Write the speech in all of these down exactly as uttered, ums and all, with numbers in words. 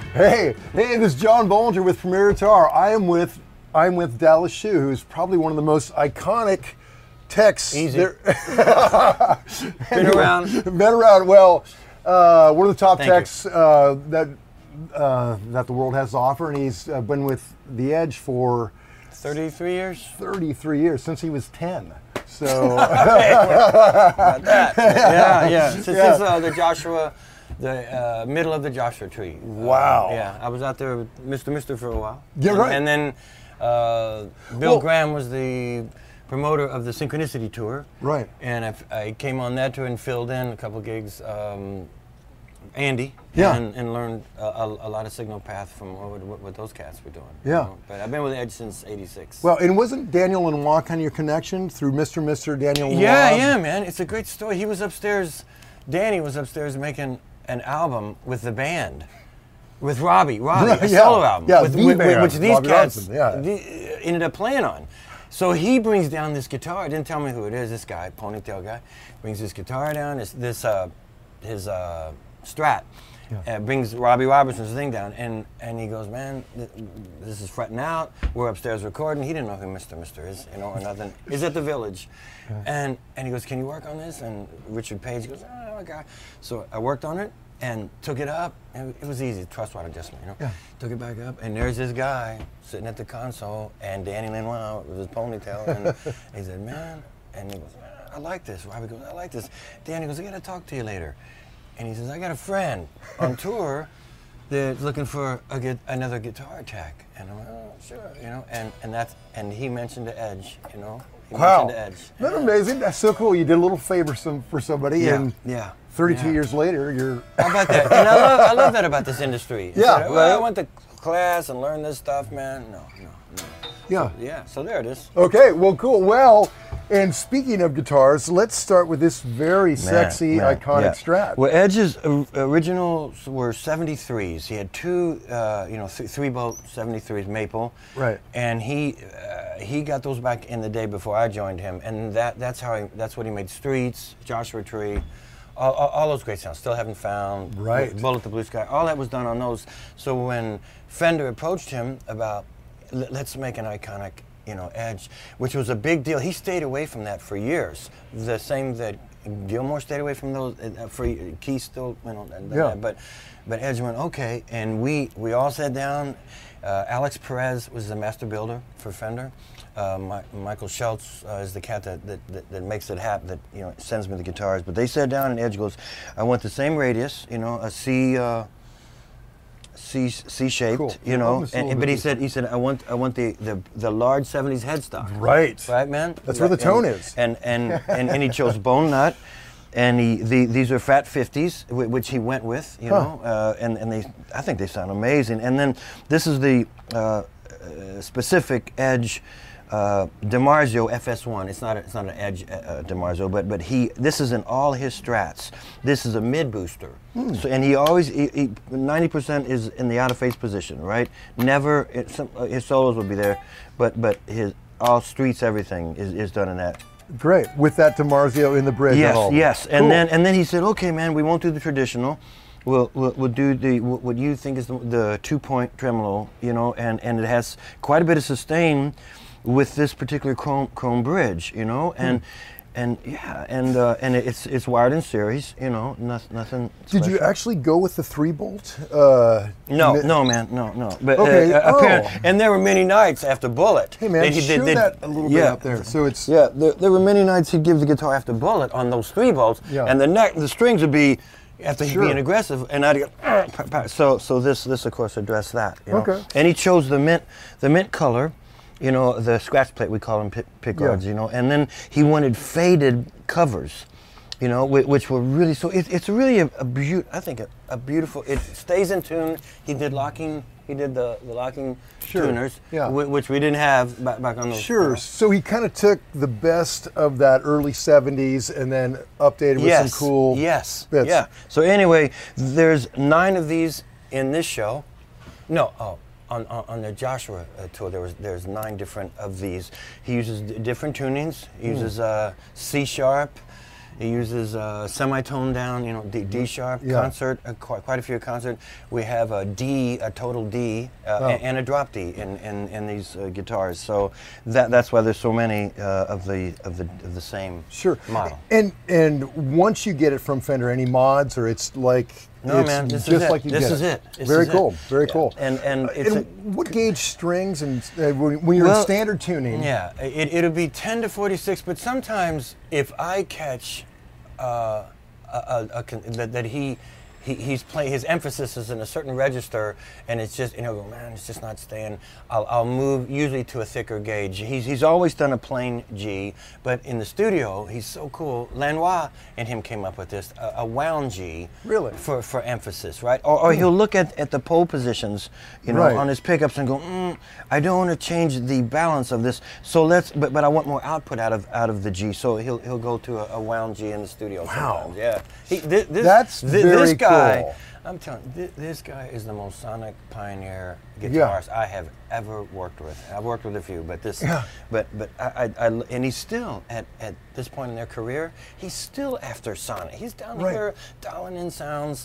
Hey, hey, this is John Bollinger with Premier Guitar. I am with I'm with Dallas Shue, who's probably one of the most iconic techs. Easy. There. Been around. Been around. Well, uh, one of the top Thank techs uh, that uh, that the world has to offer, and he's uh, been with the Edge for thirty-three years. thirty-three years, since he was ten. So. About that. Yeah, yeah. Since, Yeah. since uh, the Joshua, the uh, middle of the Joshua tree. Wow. Uh, yeah, I was out there with Mister Mister for a while. Yeah, and, right. And then uh, Bill Well- Graham was the promoter of the Synchronicity tour. Right. And I, I came on that tour and filled in a couple gigs. Um, Andy. Yeah. And, and learned a, a, a lot of signal path from what, what, what those cats were doing. you Yeah. know. But I've been with Edge since eighty-six. Well, and wasn't Daniel Lanois kind of your connection through Mister Mister Daniel Lanois? Yeah, yeah, man. It's a great story. He was upstairs, Danny was upstairs making an album with the band, with Robbie, Robbie, a Yeah, solo album, yeah, with, the with- band, which these Robbie cats Robinson, yeah. the- ended up playing on. So he brings down this guitar. Didn't tell me who it is. This guy, ponytail guy, brings this guitar down. This, this uh, his uh, Strat. Yeah. Uh, brings Robbie Robertson's thing down, and, and he goes, man, th- this is fretting out. We're upstairs recording. He didn't know who Mister Mister is, you know, or nothing. He's at the Village, Yeah. and and he goes, can you work on this? And Richard Page goes, oh, okay. So I worked on it and took it up. And it was easy, trust water adjustment, you know. Yeah. Took it back up, and there's this guy sitting at the console, and Danny Lanois with his ponytail, and he said, man, and he goes, I like this. Robbie goes, I like this. Danny goes, I got to talk to you later. And he says, I got a friend on tour that's looking for a gu- another guitar tech. And I'm like, oh, sure, you know. And and that's and he mentioned the Edge, you know. He Wow. mentioned the Edge. Isn't that amazing? That's so cool. You did a little favor some, for somebody, Yeah, and yeah. thirty-two yeah. years later, you're. How about that? And I love, I love that about this industry. It's Yeah, like, well, I right. went to class and learned this stuff, man. No, no, no. Yeah. Yeah, so there it is. Okay, well, cool. Well, and speaking of guitars, let's start with this very sexy, man, iconic yeah. Strat. Well, Edge's o- originals were seventy-threes. He had two, uh, you know, th- three bolt seventy-threes maple. Right. And he uh, he got those back in the day before I joined him, and that that's how he, that's what he made. Streets, Joshua Tree, all, all, all those great sounds. Still Haven't Found. Right. Bullet the Blue Sky. All that was done on those. So when Fender approached him about "L- let's make an iconic, you know, Edge, which was a big deal. He stayed away from that for years. The same that Gilmore stayed away from those uh, for Keith still, you know, and- Yeah. but but Edge went okay, and we we all sat down. Uh, Alex Perez was the master builder for Fender. Uh, Mi- Michael Schultz uh, is the cat that, that, that, that makes it happen, that, you know, sends me the guitars. But they sat down, and Edge goes, I want the same radius, you know, a C. Uh, C C-shaped, Cool. you know, Almost a and, little but he bit said he said I want I want the the, the large seventies headstock. Right. Right, man. That's where the tone and, is. And and, and and he chose bone nut, and he the, these are fat fifties, whi- which he went with, you Huh. know, uh, and and they I think they sound amazing. And then this is the uh, uh, specific Edge. Uh, DiMarzio F S one. It's not a, it's not an Edge uh, uh, DiMarzio, but but he this is in all his Strats. This is a mid booster. Hmm. So, and he always he ninety percent is in the out of phase position, right? Never it, some, uh, his solos will be there, but but his all streets everything is, is done in that. Great. With that DiMarzio in the bridge. and Yes, all. yes. And Cool. then and then he said, okay, man, we won't do the traditional. We'll, we'll, we'll do the what what you think is the, the two-point tremolo, you know, and, and it has quite a bit of sustain with this particular chrome chrome bridge, you know, and and yeah, and uh, and it's it's wired in series, you know, nothing nothing. Did you special. actually go with the three bolt? Uh, No, mi- no, man, no, no. But Okay, uh, apparent- oh. and there were many nights after Bullet. Hey man, that he show did- did- that a little bit yeah. up there. So it's Yeah, there, there were many nights he'd give the guitar after Bullet on those three bolts, Yeah. and the neck, the strings would be after he'd Sure. being aggressive, and I'd go. "Arr, pa, pa." So, so this, this of course addressed that. You know? Okay. And he chose the mint, the mint color, you know, the scratch plate we call them pick, pickguards, Yeah. you know, and then he wanted faded covers. You know, which, which were really so. It, it's really a, a beaut. I think a, a beautiful. It stays in tune. He did locking. He did the, the locking Sure, tuners, yeah. whi- which we didn't have back, back on those. you sure. know. So he kind of took the best of that early seventies and then updated with Yes. some cool. Yes. bits. Yeah. So anyway, there's nine of these in this show. No. Oh. On, on, on the Joshua uh, tour, there was there's nine different of these. He uses d- different tunings. He Hmm. uses uh, C sharp. He uses uh, semi-toned down, you know, D, D sharp Yeah. concert, uh, quite, quite a few concert. We have a D, a total D, uh, Oh. and, and a drop D in, in, in these uh, guitars. So that that's why there's so many uh, of the of the of the same Sure. model. And and once you get it from Fender, any mods, or it's like No, it's man, this just is it. like you This get is it. This Very is it. cool. Very Yeah. cool. And and Uh, it's and a, what gauge strings and uh, when when you're Well, in standard tuning? Yeah, it, it'll be ten to forty-six, but sometimes if I catch uh, a, a, a, con- that, that he, he he's playing, his emphasis is in a certain register, and it's just, you know, man, it's just not staying. I'll, I'll move usually to a thicker gauge. He's he's always done a plain G, but in the studio, he's so cool. Lanois and him came up with this, a, a wound G. Really? For for emphasis, right? Or, or he'll look at, at the pole positions, you know, Right. on his pickups and go, mm, I don't want to change the balance of this, so let's. But, but I want more output out of out of the G, so he'll he'll go to a, a wound G in the studio. Wow. Sometimes. Yeah. He, thi- this, That's thi- very this guy. cool. I'm telling you, thi- this guy is the most sonic pioneer Yeah. guitarist I have ever worked with. I've worked with a few, but this, Yeah. but but I, I, I and he's still at, at this point in their career, he's still after sonic. He's down Right. here dialing in sounds.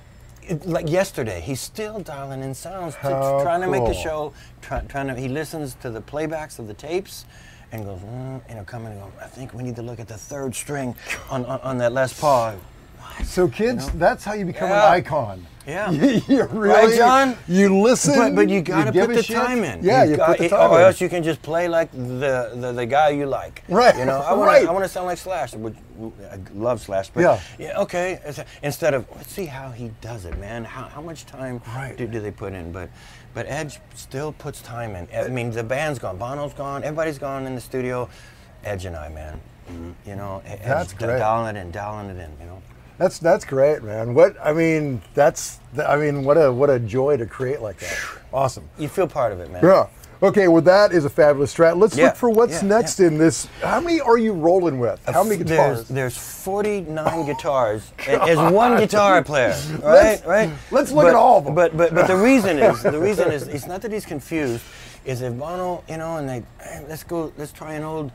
It, like yesterday, he's still dialing in sounds, to, How trying to make the cool. show. Try, trying to, he listens to the playbacks of the tapes, and goes, mm, you know, come in and go. I think we need to look at the third string on on, on that Les Paul. So kids, that's how you become Yeah. an icon. Yeah. you, you really, Right, John? You listen, But, but you got to give put a the shit. time in. Yeah, You've you got- put the it- time or in. else you can just play like the the, the guy you like. Right, You know, I want right. to I want to sound like Slash, which I love Slash. But Yeah. yeah. Okay. It's a- Instead of let's see how he does it, man. How how much time Right. do, do they put in? But but Edge still puts time in. I mean, the band's gone, Bono's gone, everybody's gone in the studio. Edge and I, man. You know, Edge That's d- great. dialing it in, dialing it in. You know. That's that's great, man. What I mean, that's I mean, what a what a joy to create like that. Awesome. You feel part of it, man. Yeah. Okay, well that is a fabulous strat. Let's Yeah, look for what's yeah, next in this. How many are you rolling with? How many guitars? There's, there's forty-nine guitars and as one guitar player, right? Let's- right. let's look But- at all of 'em. But but but the reason is the reason is it's not that he's confused. Is if Bono, you know, and they hey, let's go, let's try an old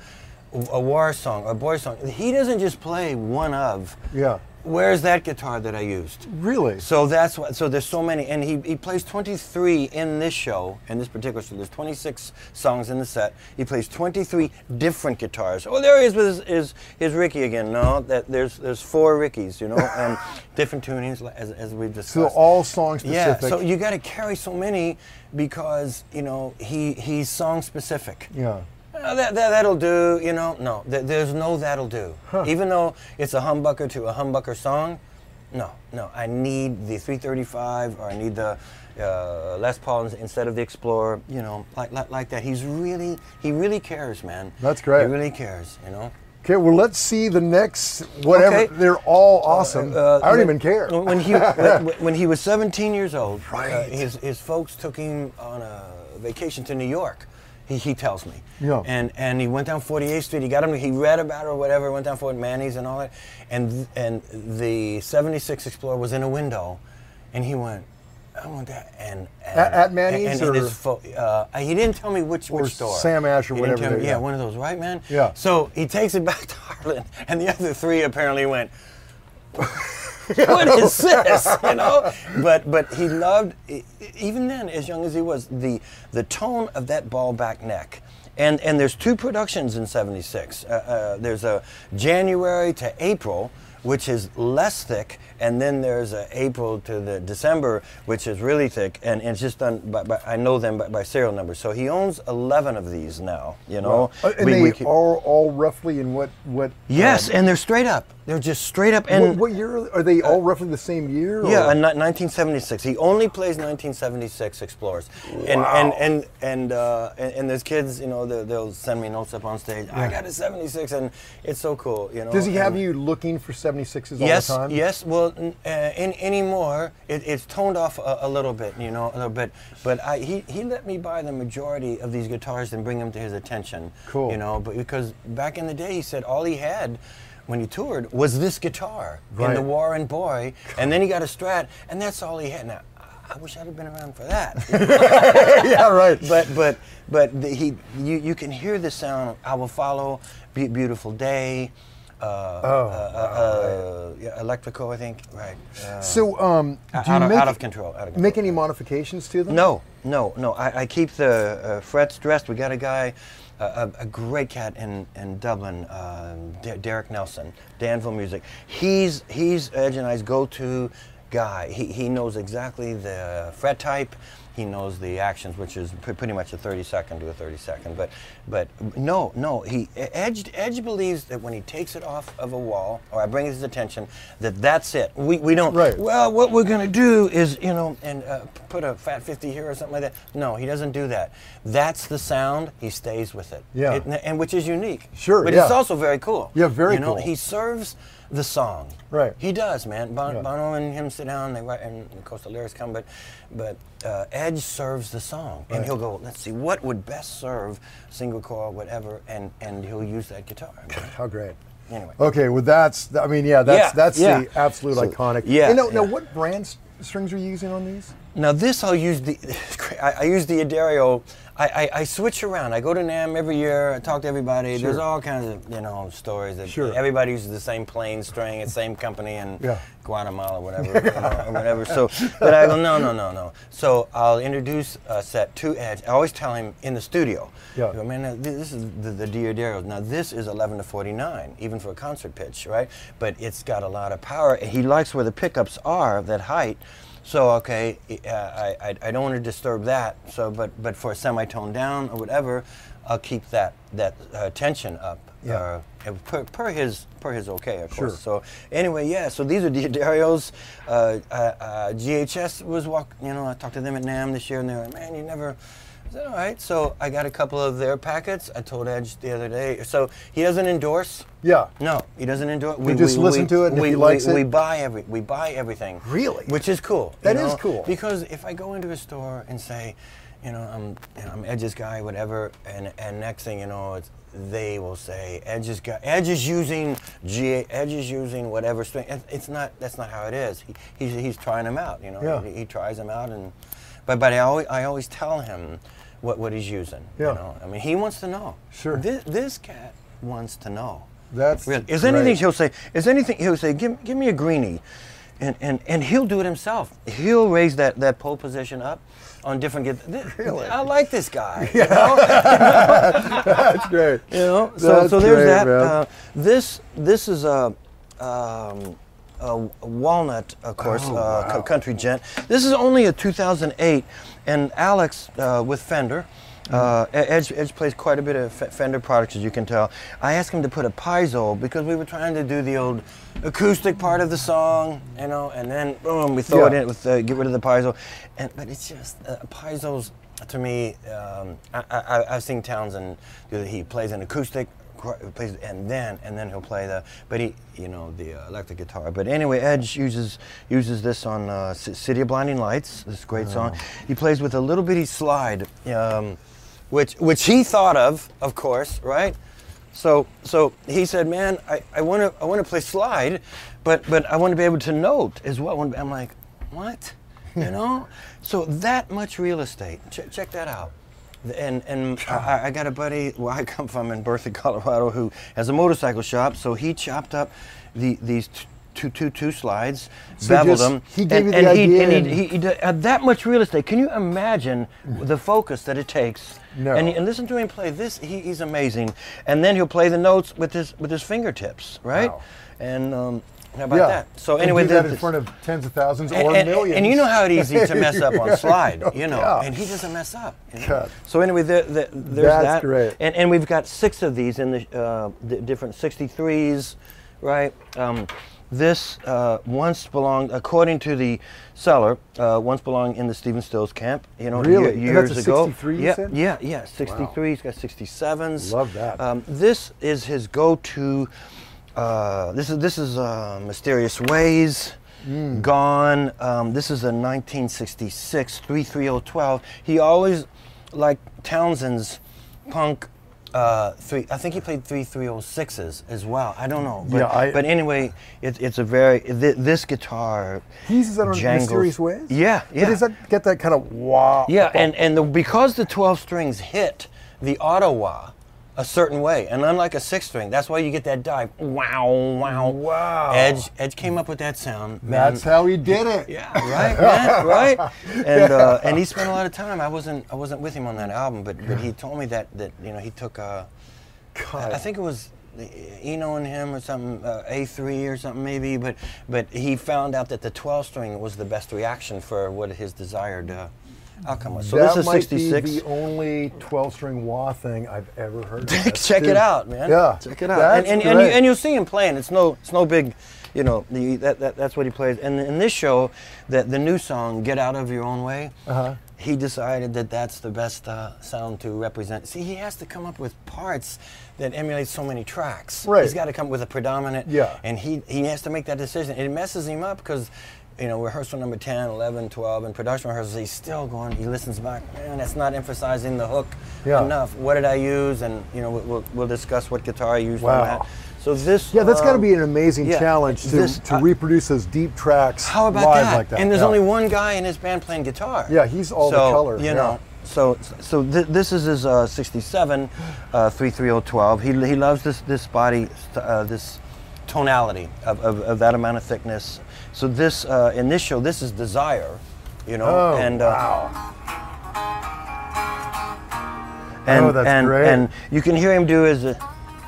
a war song, a boy song. He doesn't just play one of. Yeah. Where's that guitar that I used? Really? So that's why. So there's so many, and he, he plays twenty-three in this show, in this particular show. There's twenty-six songs in the set. He plays twenty-three different guitars. Oh, there he is with his, his, his Ricky again. No, that there's there's four Rickies, you know, and different tunings as, as we've So discussed. all song yeah. specific. So you got to carry so many because you know he he's song specific. Yeah. Uh, that, that, that'll do, you know. No, th- there's no that'll do. Huh. Even though it's a humbucker to a humbucker song, no, no. I need the three thirty-five or I need the uh, Les Paul ins- instead of the Explorer, you know, like, like like that. He's really, he really cares, man. That's great. He really cares, you know. Okay, well let's see the next whatever. Okay. They're all awesome. Uh, I don't when- even care. When he when, when he was seventeen years old, Right. uh, his his folks took him on a vacation to New York. He, he tells me. Yeah. And and he went down forty-eighth Street. He got him. He read about it or whatever. Went down Fort Manny's and all that. And th- and the seventy-six Explorer was in a window, and he went, I want that. And, and At- at Manny's and, and or- his fo- uh, he didn't tell me which Or which store. Sam Ash or He didn't whatever tell me- they- yeah, yeah. one of those, right, man? Yeah. So he takes it back to Harlan, and the other three apparently went. What is this? You know, but but he loved e- even then, as young as he was, the the tone of that ball back neck. And and there's two productions in seventy-six. Uh, uh, there's a January to April, which is less thick, and then there's a April to the December, which is really thick, and, and it's just done by, by I know them by, by serial numbers. So he owns eleven of these now. You know, Uh, and We- they we keep- are all roughly in what what? yes, um, and they're straight up. They're just straight up. And what, what year are they? All roughly the same year? yeah, or- uh, ni- nineteen seventy-six. He only plays nineteen seventy-six Explorers, and Wow. and and and, uh, and and there's kids, you know, they'll, they'll send me notes up on stage. I got a seventy-six, and it's so cool, you know. Does he have and- you looking for seventy-sixes all Yes, the time? yes. Well, n- uh, in, anymore, it, it's toned off a, a little bit, you know, a little bit. But I, he he let me buy the majority of these guitars and bring them to his attention. Cool. You know, but because back in the day, he said all he had when he toured was this guitar in Right. the War and Boy, and then he got a Strat, and that's all he had. Now, I wish I'd have been around for that. Yeah, right. But but but the, he you you can hear the sound. I Will Follow, Be- Beautiful Day. uh, Oh, uh, uh, yeah, Electrico, I think. Right. Uh, So, um, do you out, of, make, out of control. Out of control. make any modifications to them? No, no, no. I, I keep the uh, frets dressed. We got a guy, uh, a, a great cat in in Dublin, uh, D- Derek Nelson, Danville Music. He's he's Edge and I's go-to guy. He he knows exactly the fret type. He knows the actions, which is pr- pretty much a thirty second to a thirty second. But, but no, no. He Edge Edge believes that when he takes it off of a wall, or I bring his attention, that that's it. We we don't. Right. Well, what we're gonna do is, you know, and uh, p- put a Fat fifty here or something like that. No, he doesn't do that. That's the sound. He stays with it. Yeah. It, and which is unique. Sure, But yeah. it's also very cool. Yeah, very you know, cool. He serves the song. Right. He does, man. Bon, Yeah. Bono and him sit down. They write, and of course the lyrics come. But, but uh, Edge serves the song, and Right. he'll go, let's see, what would best serve single coil, whatever, and and he'll use that guitar. How great. Anyway. Okay, well that's, I mean, yeah, that's Yeah, that's yeah. the absolute So, iconic. yeah, And now, now yeah. what brand s- strings are you using on these? Now this I'll use the, I, I use the Adagio. I, I, I switch around. I go to NAMM every year. I talk to everybody. Sure. There's all kinds of you know stories that Sure. everybody uses the same plain string, the same company in Yeah. Guatemala, whatever, you know, or whatever. So, but I go no, no, no, no. So I'll introduce a set to Edge. I always tell him in the studio. Yeah. I go, man, now, this is the, the Diodario. Now this is eleven to forty-nine, even for a concert pitch, right? But it's got a lot of power. He likes where the pickups are, that height. So okay, uh, I, I I don't want to disturb that. So but but for a semitone down or whatever, I'll keep that that uh, tension up. Yeah. Uh, and per, per his per his okay, of Sure. course. So anyway, yeah. So these are Diodarios. Uh, uh, uh, G H S was walk. You know, I talked to them at NAMM this year, and they were like, man, you never. I said, all right. So I got a couple of their packets. I told Edge the other day. So he doesn't endorse. Yeah. No, he doesn't endorse. You just listen to it, and if we, he likes we, it- we buy every we buy everything. Really? Which is cool. That you is know? cool. Because if I go into a store and say, you know, I'm you know, I'm Edge's guy, whatever, and and next thing you know, it's they will say Edge's guy. Edge is using G. Edge is using whatever string. It- It's not. That's not how it is. He, he's he's trying them out. You know. Yeah. He, he tries them out, and but but I always I always tell him what what he's using. Yeah. You know. I mean, he wants to know. Sure. This this cat wants to know. That's Really. Is anything great. he'll say? Is anything he'll say? Give, give me a greenie, and, and and he'll do it himself. He'll raise that, that pole position up on different. Get, Really? I like this guy. Yeah. You know? That's great. You know? So That's so there's great, that. man. Uh, this this is a. Um, a walnut, of course, Oh, uh, wow. c- country gent. This is only a two thousand eight, and Alex uh, with Fender. Uh, Edge, Edge plays quite a bit of F- Fender products, as you can tell. I asked him to put a piezo because we were trying to do the old acoustic part of the song, you know, and then boom, we throw it Yeah. in with uh, get rid of the piezo. And but it's just uh, piezos to me. Um, I, I, I've seen Townsend do that. He plays an acoustic, cr- plays and then and then he'll play the but he you know the uh, electric guitar. But anyway, Edge uses uses this on uh, C- City of Blinding Lights. This great song. He plays with a little bitty slide. Um, Which, which he thought of, of course, right? So, so he said, "Man, I, I want to, I want to play slide, but, but I want to be able to note as well." I'm like, "What?" You know? So that much real estate. Ch- check that out. And and I, I got a buddy where I come from in Berthoud, Colorado, who has a motorcycle shop. So he chopped up the these. T- Two, two, two slides, So beveled just- them. he gave and, you the and idea He, and and- he, he, he did, uh, that much real estate. Can you imagine the focus that it takes? No. And, and listen to him play this. He, he's amazing. And then he'll play the notes with his with his fingertips, right? Wow. And um, how about Yeah. that? So And anyway, do that the- in front of tens of thousands and, or and, millions. and you know how it's easy to mess up on slide, you know, Yeah. and he doesn't mess up. You know? God. So anyway, the, the, there's That's that. great. And, and we've got six of these in the uh, d- different sixty-threes, right? Um, this uh, once belonged, according to the seller, uh, once belonged in the Stephen Stills camp, you know, Really? year- And years that's a ago. sixty-three, you yeah, said? yeah, yeah, sixty-three. He's got sixty-sevens. Love that. Um, this is his go-to. Uh, this is this is uh, Mysterious Ways. Mm. Gone. Um, this is a nineteen sixty-six three three oh twelve. He always liked Townsend's punk. Uh, three. I think he played three three oh sixes as well. I don't know. But, Yeah, I- but anyway, it, it's a very th- this guitar. He uses that on jangles. Mysterious Ways? Yeah, yeah. But does that get that kind of wow? Yeah, and and the, because the twelve strings hit the auto wah a certain way. And unlike a six string, that's why you get that dive. Wow, wow. Wow. Edge Edge came up with that sound. Man. That's how he did it. Yeah, right, man, right. And uh, and he spent a lot of time. I wasn't I wasn't with him on that album, but but he told me that that you know he took uh, God. I think it was Eno and him or something, uh, A three or something maybe, but but he found out that the twelve string was the best reaction for what his desired uh, outcome was. So that this is might sixty-six. be the only twelve string wah thing I've ever heard of. Check Dude. it out, man. Yeah, check it out. That's and and, and, you, great. and you'll see him playing. It's no it's no big, you know. The, that, that that's what he plays. And in this show, that the new song "Get Out of Your Own Way." Uh-huh. He decided that that's the best uh, sound to represent. See, he has to come up with parts that emulate so many tracks. Right. He's got to come up with a predominant. Yeah. And he, he has to make that decision. It messes him up because, you know, rehearsal number ten, eleven, twelve, and production rehearsals, he's still going, he listens back, man, that's not emphasizing the hook Yeah. enough. What did I use? And, you know, we'll, we'll discuss what guitar I used Wow. on that. So this... Yeah, that's got to um, be an amazing yeah, challenge to, this- to uh, reproduce those deep tracks How about live that? like that. And there's Yeah. only one guy in his band playing guitar. Yeah, he's all the so, color, You yeah. know, so so th- this is his uh, sixty-seven uh, three three oh twelve. He he loves this this body, uh, this tonality of, of, of that amount of thickness. So this uh, in this show, this is Desire, you know, Oh, and uh, wow. and Oh, that's and, great. and you can hear him do his. Uh,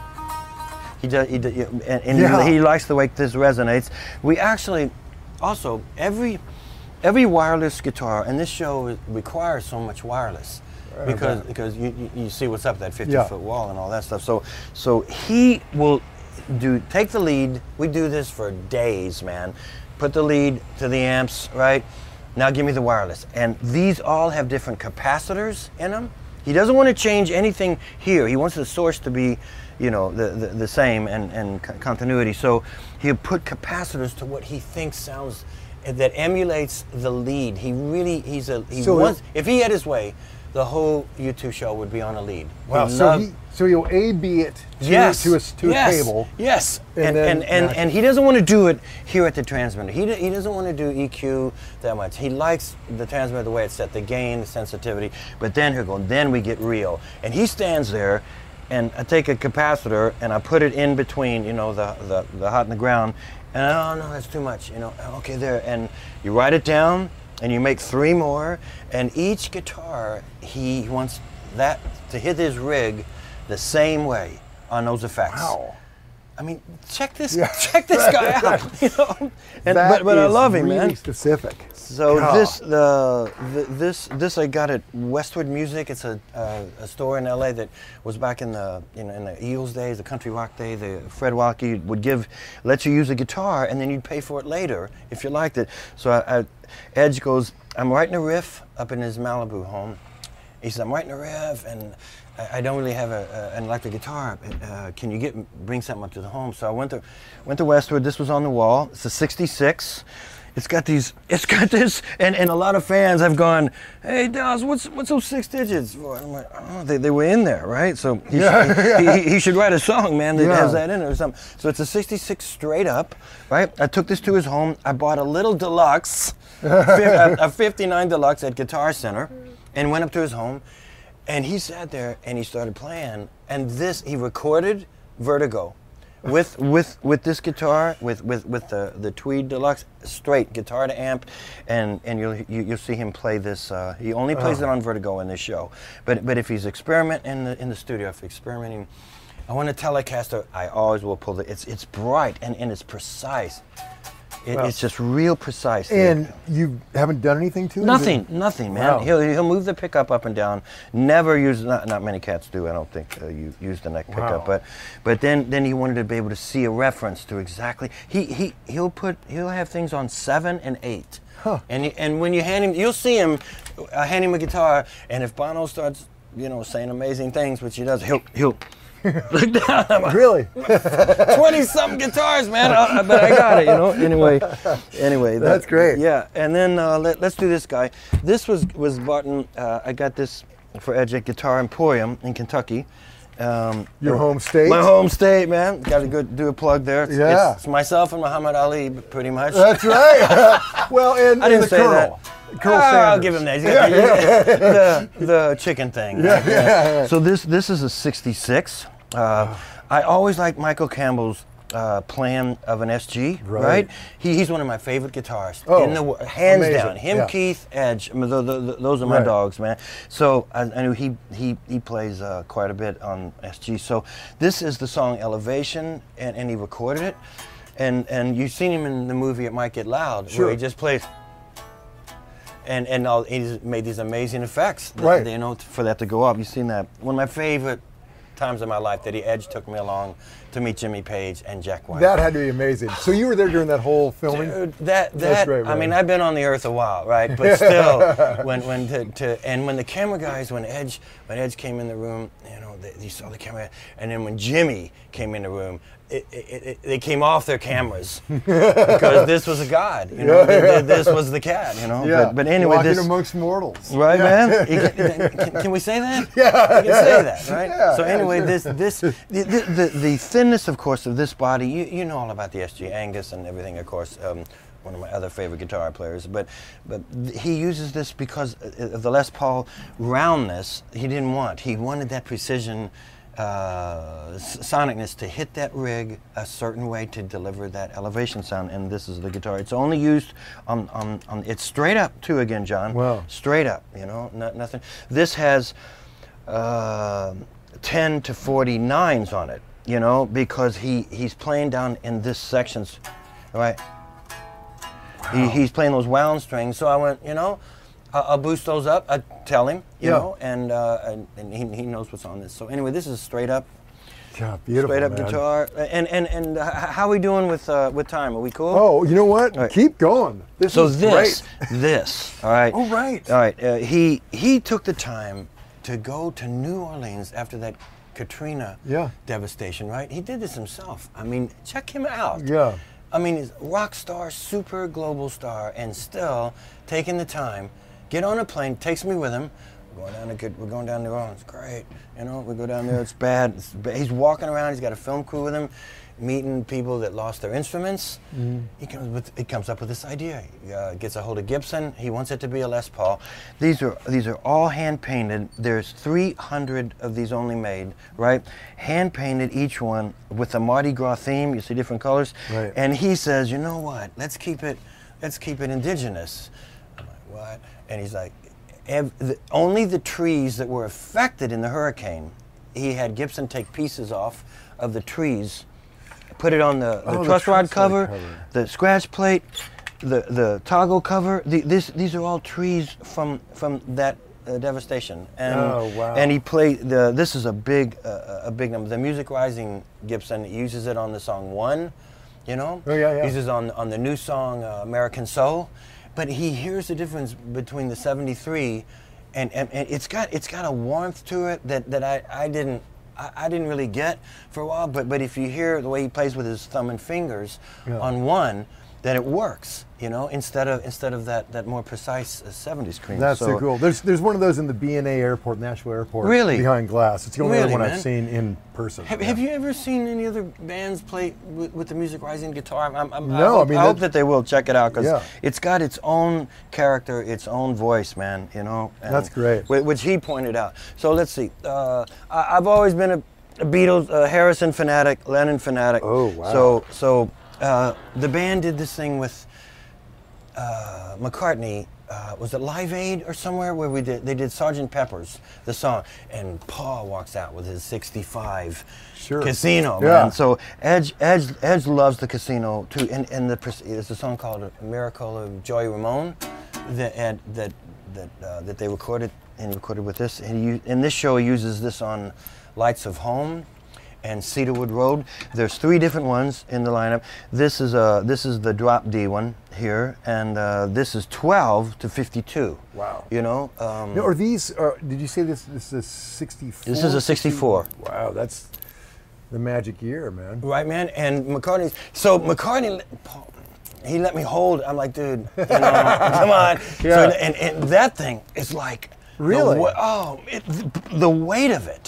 he does, he does, and, and Yeah. he, he likes the way this resonates. We actually, also every every wireless guitar, and this show requires so much wireless because bet. because you, you, you see what's up that fifty Yeah. foot wall and all that stuff. So so he will do take the lead. We do this for days, man. Put the lead to the amps, right? Now give me the wireless, and these all have different capacitors in them. He doesn't want to change anything here. He wants the source to be, you know, the, the, the same and, and co- continuity. So he'll put capacitors to what he thinks sounds, that emulates the lead. He really, he's a, he So wants, it- if he had his way, the whole U two show would be on a lead. Wow, He so, loved- he, so he'll A B it to, yes, to, a, to yes, a table. Yes, and and then and, and, match and it. he doesn't want to do it here at the transmitter. He, do- he doesn't want to do E Q that much. He likes the transmitter the way it's set, the gain, the sensitivity. But then he'll go, then we get real. And he stands there, and I take a capacitor and I put it in between, you know, the the, the hot and the ground. And oh no, that's too much. You know, okay there. And you write it down, and you make three more. And each guitar, he wants that to hit his rig the same way on those effects. Wow. I mean, check this, Yeah. check this guy out. You know, and, That but but I is love him, really man. specific. So God. this the, the this this I got at Westwood Music. It's a uh, a store in L A that was back in the you know in the Eels days, the country rock day. The Fred Walke would give let you use a guitar and then you'd pay for it later if you liked it. So I, I, Edge goes, I'm writing a riff up in his Malibu home. He says, I'm writing a riff and I, I don't really have a, a, an electric guitar. Uh, can you get bring something up to the home? So I went to went to Westwood. This was on the wall. It's a sixty-six. It's got these, it's got this, and, and a lot of fans have gone, hey, Dallas, what's what's those six digits for? I'm like, oh, they, they were in there, right? So he, Yeah, should, yeah. he, he, he should write a song, man, that Yeah. has that in it or something. So it's a sixty-six straight up, right? I took this to his home. I bought a little deluxe, fi- a, a fifty-nine deluxe at Guitar Center, and went up to his home, and he sat there and he started playing, and this, he recorded Vertigo. With with with this guitar, with with with the the Tweed Deluxe, straight guitar to amp, and and you'll you, you'll see him play this. Uh, he only plays Oh. it on Vertigo in this show, but but if he's experiment in the in the studio, if he's experimenting, I want a Telecaster. I always will pull the. It's it's bright and and it's precise. It, Well, it's just real precise. And you haven't done anything to it? Is it- Nothing, nothing, man. Wow. He'll he'll move the pickup up and down. Never use not not many cats do. I don't think uh, you use the neck pickup, Wow. but but then then he wanted to be able to see a reference to exactly. He he he'll put he'll have things on seven and eight. Huh. And y- and when you hand him, you'll see him. I hand him a guitar, and if Bono starts, you know, saying amazing things, which he does, he'll he'll. Look down. I'm like, Really? twenty something guitars, man. I, but I got it, you know. Anyway, anyway. that- That's great. Yeah, and then uh, let, let's do this guy. This was was bought in, uh, I got this for Edge at Guitar Emporium in Kentucky, Um, Your home state? My home state, man. Got to go do a plug there. It's, Yeah. it's myself and Muhammad Ali, pretty much. That's right. Well, and, I didn't and the say Colonel. that. Colonel Ah, Sanders. I'll give him that. He's got the, the chicken thing. Yeah, right? yeah, yeah. So this this is a sixty-six. Uh, I always like Michael Campbell's uh, plan of an S G. Right. Right. He, he's one of my favorite guitarists Oh, in the wo- hands amazing. down. Him, Yeah. Keith, Edge. I mean, th- th- th- those are my Right. dogs, man. So I, I knew he he he plays uh, quite a bit on S G. So this is the song Elevation, and, and he recorded it. And and you've seen him in the movie It Might Get Loud, Sure. where he just plays. And and all, he's made these amazing effects, that- Right. You know, for that to go up. You've seen that. One of my favorite times of my life that he Edge took me along to meet Jimmy Page and Jack White. That had to be amazing. So you were there during that whole filming? Dude, that That's that great, I mean, man. I've been on the earth a while, right? But still, when when to, to and when the camera guys, when Edge when Edge came in the room, you know, they, you saw the camera, and then when Jimmy came in the room, it, it, it, they came off their cameras because this was a god, you know, Yeah. th- th- this was the cat, you know. Yeah. But, but anyway, Walking this. amongst mortals. Right, Yeah. man. You can, can, can we say that? Yeah. We can say that, right? Yeah, so yeah, anyway, sure. this this the, the, the, the thinness, of course, of this body. You, you know all about the S G, Angus and everything, of course. Um, one of my other favorite guitar players, but but th- he uses this because of the Les Paul roundness. He didn't want. He wanted that precision. Uh, s- sonicness to hit that rig a certain way to deliver that elevation sound, and this is the guitar. It's only used on, on, on it's straight up too again, John. Wow. Straight up, you know, not, nothing. This has uh, ten to forty-nines on it, you know, because he, he's playing down in this sections, right? He, he's playing those wound strings, so I went, you know, I'll, I'll boost those up. I tell him, you Yeah. know, and uh, and, and he, he knows what's on this. So anyway, this is straight up, Yeah, beautiful, straight up man. guitar. And and and h- how are we doing with uh, with time? Are we cool? Oh, you know what? All right. Keep going. This So is this, great. this, all right. Oh, right. All right. Uh, he he took the time to go to New Orleans after that Katrina Yeah. devastation, right? He did this himself. I mean, check him out. Yeah. I mean, he's a rock star, super global star, and still taking the time. Get on a plane, takes me with him. We're going down to good. We're going down to New Orleans. Great, you know. We go down there. It's bad. It's ba- He's walking around. He's got a film crew with him, meeting people that lost their instruments. He comes with. He comes up with this idea. He uh, gets a hold of Gibson. He wants it to be a Les Paul. These are these are all hand painted. There's three hundred of these only made, right? Hand painted each one with a Mardi Gras theme. You see different colors. Right. And he says, you know what? Let's keep it. Let's keep it indigenous. I'm like, what? And he's like, ev- the, only the trees that were affected in the hurricane, he had Gibson take pieces off of the trees, put it on the, the Oh, the truss rod truss rod cover, cover. the scratch plate, the the toggle cover. The, this, these are all trees from from that uh, devastation. And Oh, wow. and he played the. This is a big uh, a big number. The Music Rising Gibson uses it on the song One, you know. Oh, yeah, yeah. Uses on on the new song uh, American Soul. But he hears the difference between the seventy-three, and, and, and it's got it's got a warmth to it that, that I, I didn't I, I didn't really get for a while. But but if you hear the way he plays with his thumb and fingers Yeah. on One, then it works, you know, instead of instead of that, that more precise uh, seventies cream. That's so cool. There's there's one of those in the B N A airport, Nashville Airport. Really? Behind glass. It's the only Really, other one man? I've seen in person. Have, Yeah. have you ever seen any other bands play with, with the Music Rising guitar? I'm, I'm, No, I, hope, I mean, I hope that- that they will check it out because Yeah. it's got its own character, its own voice, man. You know. and That's great. whi- Which he pointed out. So let's see. Uh, I, I've always been a, a Beatles, uh, Harrison fanatic, Lennon fanatic. Oh, wow. So so uh, the band did this thing with uh, McCartney. Uh, was it Live Aid or somewhere where we did? They did Sergeant Pepper's, the song, and Paul walks out with his sixty-five Sure. Casino, Yeah. man. So Edge, Edge, Edge loves the Casino too. And, and the pres- there's a song called "Miracle of Joy Ramone" that and, that that uh, that they recorded and he recorded with this. And you, in this show, he uses this on "Lights of Home" and Cedarwood Road. There's three different ones in the lineup. This is a this is the drop D one here, and uh, this is twelve to fifty-two. Wow. You know. Um, Now, are these? Uh, did you say this? This is a sixty-four. This is a sixty-four. Wow, that's the magic year, man. Right, man. And McCartney. So McCartney, let- Paul, he let me hold. I'm like, dude, you know, come on. Yeah. So, and, and that thing is like, the Really? wa- oh, it, the weight of it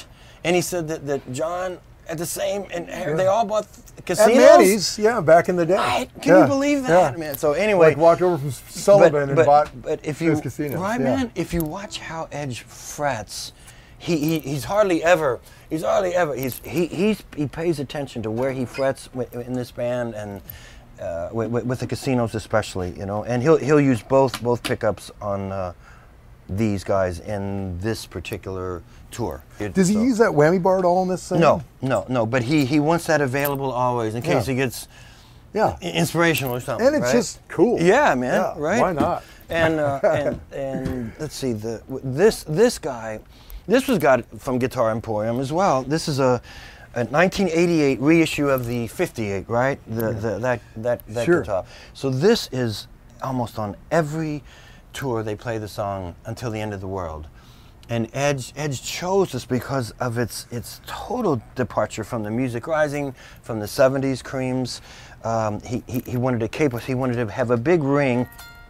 And he said that, that John at the same, and they all bought casinos. At Manny's, yeah, back in the day. Right? Can yeah. you believe that, yeah. man? So anyway, like walked over from Sullivan but, and but, bought but if you, those casinos. Right, yeah. man. If you watch how Edge frets, he, he he's hardly ever. He's hardly ever. He's he he's, he pays attention to where he frets in this band and uh, with, with the casinos especially, you know. And he'll he'll use both both pickups on uh, these guys in this particular tour. It, Does he so. use that whammy bar at all in this thing? No, no, no. But he he wants that available always in case yeah. he gets yeah inspirational or something. And it's right? just cool. Yeah, man. Yeah, right? Why not? And uh, and and let's see the this this guy. This was got from Guitar Emporium as well. This is a, a nineteen eighty-eight reissue of the fifty-eight, right? The, yeah. the that that that sure. guitar. So this is almost on every tour they play the song Until the End of the World. And Edge Edge chose this because of its its total departure from the Music Rising, from the seventies Creams. Um, he, he he wanted to cape he wanted to have a big ring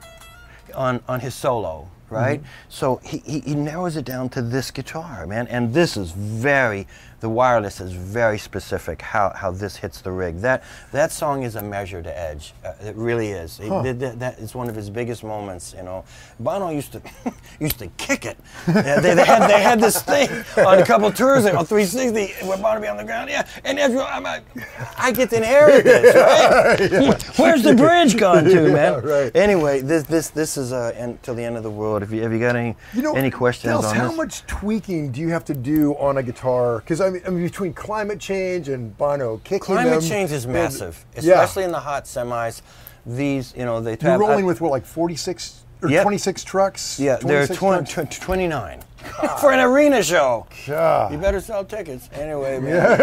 on on his solo. Right? Mm-hmm. So he, he, he narrows it down to this guitar, man. And this is very, the wireless is very specific how, how this hits the rig. That that song is a measure to Edge. Uh, it really is. Huh. It, that, that is one of his biggest moments, you know. Bono used to used to kick it. Yeah, they, they, had, they had this thing on a couple tours on three sixty where Bono be on the ground. Yeah, and Edge, I'm like, I get to inherit this, right? yeah. Where's the bridge gone to, man? Yeah, right. Anyway, this this this is uh, Until the End of the World. If you have you got any you know, any questions Dels, on how this? much tweaking do you have to do on a guitar? Because I mean, I mean, between climate change and Bono kicking Climate them, change is and, massive, yeah. especially in the hot semis. These, you know, they. You're have, rolling I, with what, like forty-six or yep. twenty-six trucks? Yeah, there are twenty-six tw- trucks? tw- twenty-nine for an arena show. God. You better sell tickets anyway, man.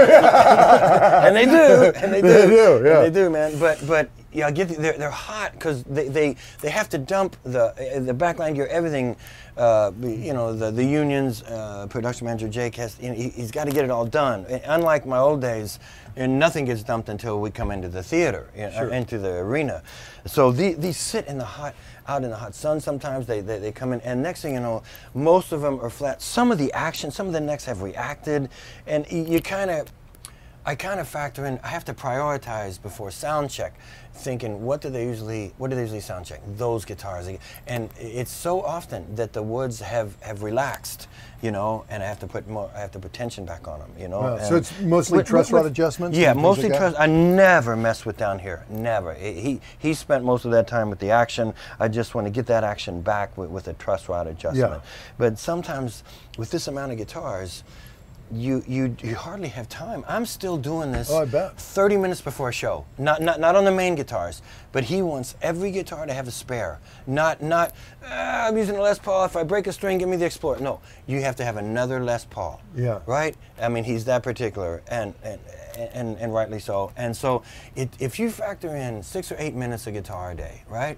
Yeah. and they do, and they do, They do, yeah. and they do, man. But but yeah, get the, they're they're hot because they, they they have to dump the uh, the backline gear, everything. Uh, you know, the the unions, uh, production manager Jake has, you know, he, he's got to get it all done. And unlike my old days, and nothing gets dumped until we come into the theater, you know, Sure. into the arena. So the, these sit in the hot, out in the hot sun. Sometimes they, they they come in, and next thing you know, most of them are flat. Some of the action, some of the necks have reacted, and y- you kind of. I kind of factor in, I have to prioritize before sound check, thinking what do they usually, what do they usually sound check? Those guitars. And it's so often that the woods have, have relaxed, you know, and I have to put more, I have to put tension back on them, you know. Wow. And So it's mostly with- truss with- rod adjustments? Yeah, and things mostly like that? truss. I never mess with down here, never. He, he spent most of that time with the action. I just want to get that action back with, with a truss rod adjustment. Yeah. But sometimes with this amount of guitars, You, you you hardly have time. I'm still doing this Oh, I bet. thirty minutes before a show. Not not not on the main guitars, but he wants every guitar to have a spare. Not not uh, I'm using a Les Paul. If I break a string, give me the Explorer. No, you have to have another Les Paul. Yeah. Right. I mean, he's that particular, and and and, and rightly so. And so, it, if you factor in six or eight minutes of guitar a day, right,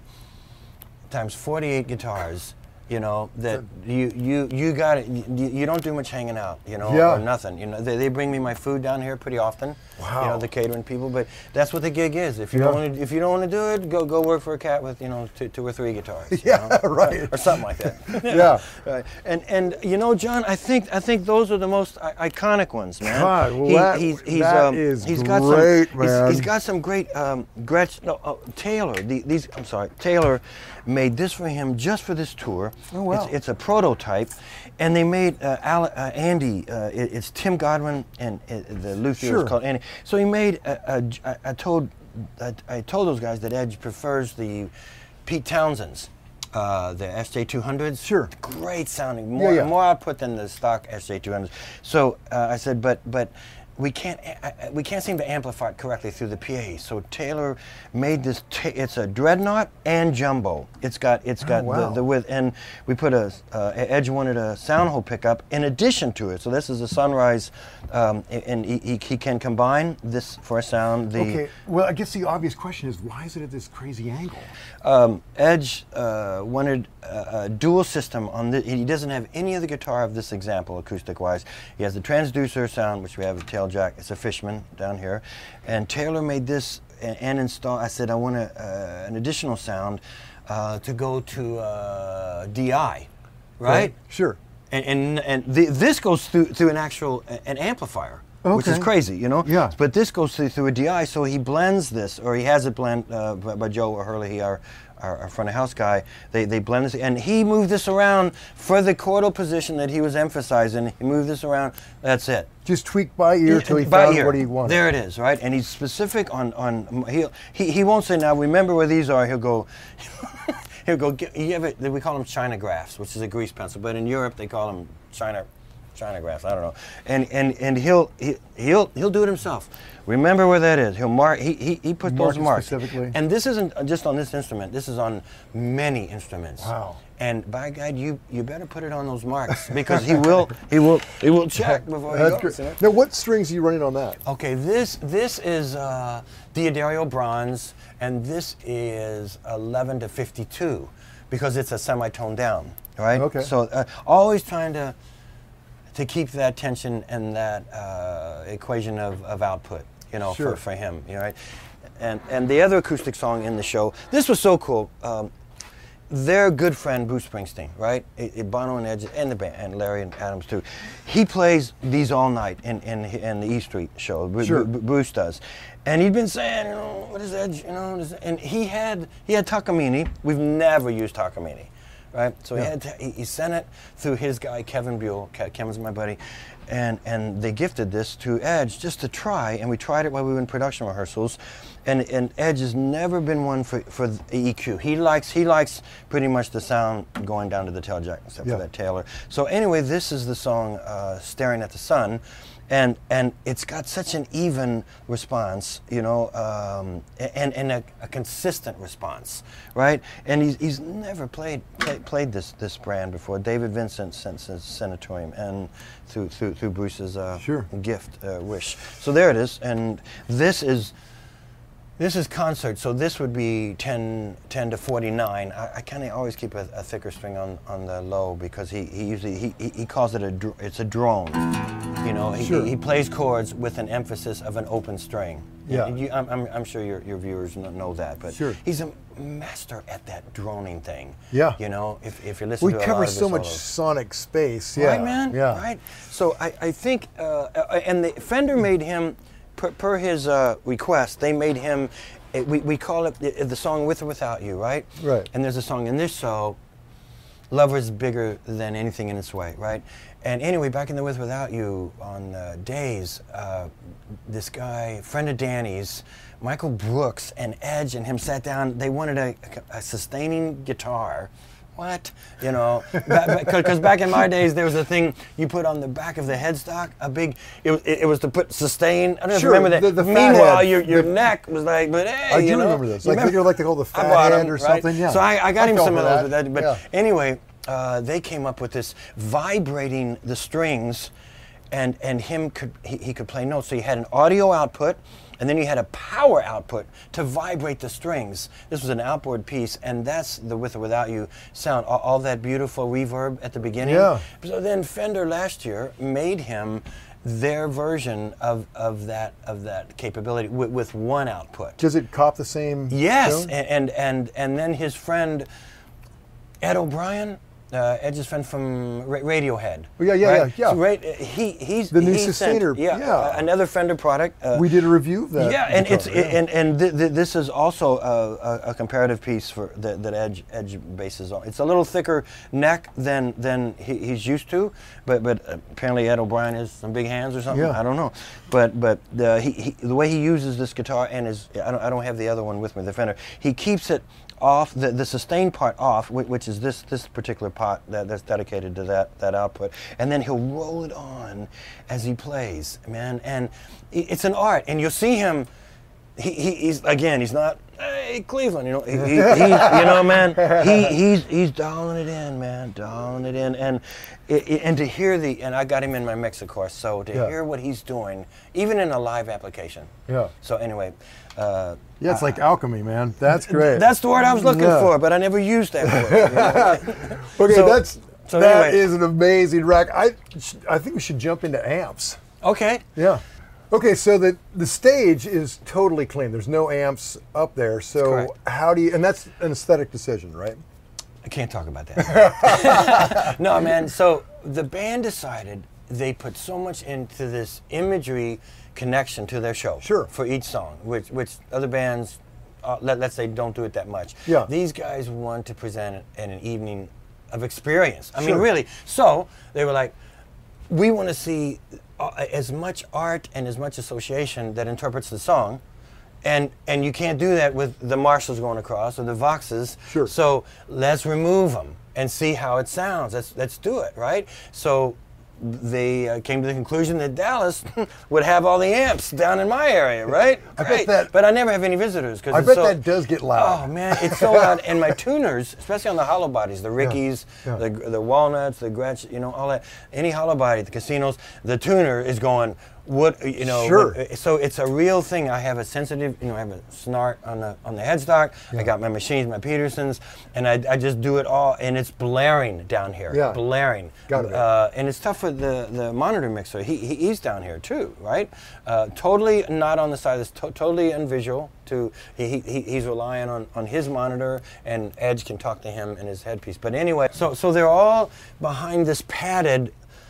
times forty-eight guitars. You know that you you you got it. You, you don't do much hanging out, you know, Yeah. or nothing. You know, they, they bring me my food down here pretty often. Wow. You know, the catering people. But that's what the gig is. If you Yeah. don't want to, if you don't want to do it, go go work for a cat with you know two, two or three guitars. you Yeah, know? right. Or something like that. Yeah. Right. And and you know, John, I think I think those are the most I- iconic ones, man. God, well, He- that- he's, he's, that um, is he's got great, some, he's- man. he's got some great um, Gretsch, no, uh, Taylor. The, these, I'm sorry, Taylor made this for him just for this tour. Oh, wow. It's, it's a prototype, and they made uh, Al, uh, Andy. Uh, it, it's Tim Godwin, and uh, the luthier Sure. is called Andy. So he made. A, a, I, I told, I, I told those guys that Edge prefers the Pete Townsend's. Uh, the S J two hundreds. Sure. Great sounding, more Yeah, yeah. more output than the stock S J two hundreds. So uh, I said, but but we can't uh, we can't seem to amplify it correctly through the P A. So Taylor made this. Ta- it's a dreadnought and jumbo. It's got it's got Oh, wow. the, the width, and we put a uh, Edge wanted a sound hole pickup in addition to it. So this is a Sunrise, um, and he, he, he can combine this for a sound. The Okay, well, I guess the obvious question is, why is it at this crazy angle? Um, Edge uh, wanted a, a dual system on the. He doesn't have any other guitar of this example, acoustic-wise. He has the transducer sound, which we have a tail jack. It's a Fishman down here, and Taylor made this and, and install. I said I want a, uh, an additional sound uh, to go to uh, D I, right? Sure. and and, and the, this goes through through an actual an amplifier. Okay. Which is crazy, you know? Yeah. But this goes through, through a D I, so he blends this, or he has it blend uh, by, by Joe Hurley, our, our, our front of house guy. They, they blend this, and he moved this around for the chordal position that he was emphasizing. He moved this around, that's it. Just tweak by ear till he by found ear. what he wanted. There it is, right? And he's specific on, on he'll, he, he won't say, now remember where these are, he'll go, he'll go, get, you ever, we call them China graphs, which is a grease pencil, but in Europe they call them China China graphs, I don't know, and and and he'll he, he'll he'll do it himself. Remember where that is. He'll mark. He he, he put Mark those it marks. specifically. And this isn't just on this instrument. This is on many instruments. Wow. And by God, you you better put it on those marks because he will he will he will check before he That's goes. great. You know? Now, what strings are you running on that? Okay, this this is uh, D'Addario bronze, and this is eleven to fifty-two because it's a semitone down, right? Okay. So uh, always trying to. to keep that tension and that uh, equation of, of output, you know, Sure. for, for him, you know, right? And and the other acoustic song in the show, this was so cool. Um, their good friend Bruce Springsteen, right? It, it Bono and Edge and the band and Larry and Adams too. He plays these all night in in, in the E Street show. Bru- Sure. Bru- Bruce does, and he'd been saying, you know, what is Edge, you know, what is, and he had he had Takamine. We've never used Takamine. Right, so Yeah. he had to, he, he sent it through his guy Kevin Buell. Ke- Kevin's my buddy, and and they gifted this to Edge just to try. And we tried it while we were in production rehearsals, and and Edge has never been one for for the E Q. He likes he likes pretty much the sound going down to the tail jack, except Yeah. for that Taylor. So anyway, this is the song uh, "Staring at the Sun." And and it's got such an even response, you know, um, and and a, a consistent response, right? And he's he's never played play, played this this brand before. David Vincent sent his Sanatorium, and through through through Bruce's uh, Sure. gift uh, wish. So there it is, and this is. This is concert, so this would be ten, ten to forty-nine. I, I kind of always keep a, a thicker string on, on the low because he, he usually he, he, he calls it a dr- it's a drone. You know, he, Sure. he, he plays chords with an emphasis of an open string. Yeah. You, I'm, I'm, I'm sure your, your viewers know, know that, but Sure. he's a master at that droning thing. Yeah. You know, if, if you listen We to a cover lot of so his much solos. sonic space. Yeah. Right, man. Yeah. Right. So I, I think, uh, uh, and the Fender made him, per, per his uh, request, they made him. It, we we call it the, the song "With or Without You," right? Right. And there's a song in this show, "Love is bigger than anything in its way," right? And anyway, back in the "With or Without You" on uh, Days, uh, this guy, friend of Danny's, Michael Brooks, and Edge and him sat down. They wanted a, a sustaining guitar. What? You know, because back in my days, there was a thing you put on the back of the headstock, a big, it, was- it, it was to put sustain. I don't know Sure, if you remember that. the- the fat Meanwhile, head. your, your The- neck was like, but hey, I you do know. remember this. You Like, remember? they like to call the I fat bought hand 'em, or right? something. Yeah. So I, I got I him fell some for of those that. with that. But Yeah. anyway, uh, they came up with this vibrating the strings, and and him could he, he could play notes. So you had an audio output, and then you had a power output to vibrate the strings. This was an outboard piece, and that's the "With or Without You" sound. All, all that beautiful reverb at the beginning. Yeah. So then Fender last year made him their version of, of that of that capability with, with one output. Does it cop the same? Yes, tone? and, and and and then his friend Ed O'Brien, uh, Edge's friend from Ra- Radiohead. Oh, yeah, yeah, right? yeah, yeah. So, right, uh, he he's The new he sent- Sustainer, yeah, yeah. uh, another Fender product. Uh, We did a review of that. yeah, and guitar, it's yeah. and and th- th- this is also a, a, a comparative piece for that, that Edge Edge bases on. It's a little thicker neck than than he, he's used to, but but apparently Ed O'Brien has some big hands or something. Yeah. I don't know, but but the he, he, the way he uses this guitar and his I don't I don't have the other one with me, the Fender. He keeps it off the, the sustained part off, whi- which is this this particular part that, that's dedicated to that that output, and then he'll roll it on as he plays, man, and i- it's an art, and you'll see him. He, he he's again, he's not hey Cleveland, you know, he, he, he you know, man, he he's he's dialing it in, man, dialing it in, and it, it- and to hear the and I got him in my mix, of course, so to Yeah. hear what he's doing, even in a live application. Yeah. So anyway. Uh, Yeah, it's like alchemy, man. That's great. That's the word I was looking Yeah. for, but I never used that word. you know? Okay, So- that's so that anyway. is an amazing rack. I I think we should jump into amps. Okay. Yeah. Okay, so the the stage is totally clean. There's no amps up there. So correct. how do you? And that's an aesthetic decision, right? I can't talk about that. No, man. So the band decided they put so much into this imagery connection to their show. Sure. For each song, which which other bands, uh, let, let's say, don't do it that much. Yeah. These guys want to present it in an evening of experience. I Sure. mean, really. So they were like, we want to see uh, as much art and as much association that interprets the song. And and you can't do that with the Marshalls going across or the Voxes. Sure. So let's remove them and see how it sounds. Let's let's do it, right? So they uh, came to the conclusion that Dallas would have all the amps down in my area, right? I bet Great. that- But I never have any visitors because I it's bet so, that does get loud. Oh man, it's so loud. And my tuners, especially on the hollow bodies, the Rickies, Yeah. the the Walnuts, the Gretsch, you know, all that. Any hollow body at the casinos, the tuner is going. What you know? Sure. What, so it's a real thing. I have a sensitive, you know, I have a snart on the on the headstock. Yeah. I got my machines, my Petersons, and I, I just do it all, and it's blaring down here. Yeah. Blaring. Got it. Uh, and it's tough for the the monitor mixer. He, he he's down here too, right? Uh, totally not on the side. It's to- totally invisual. To he, he he's relying on on his monitor, and Edge can talk to him in his headpiece. But anyway, so so they're all behind this padded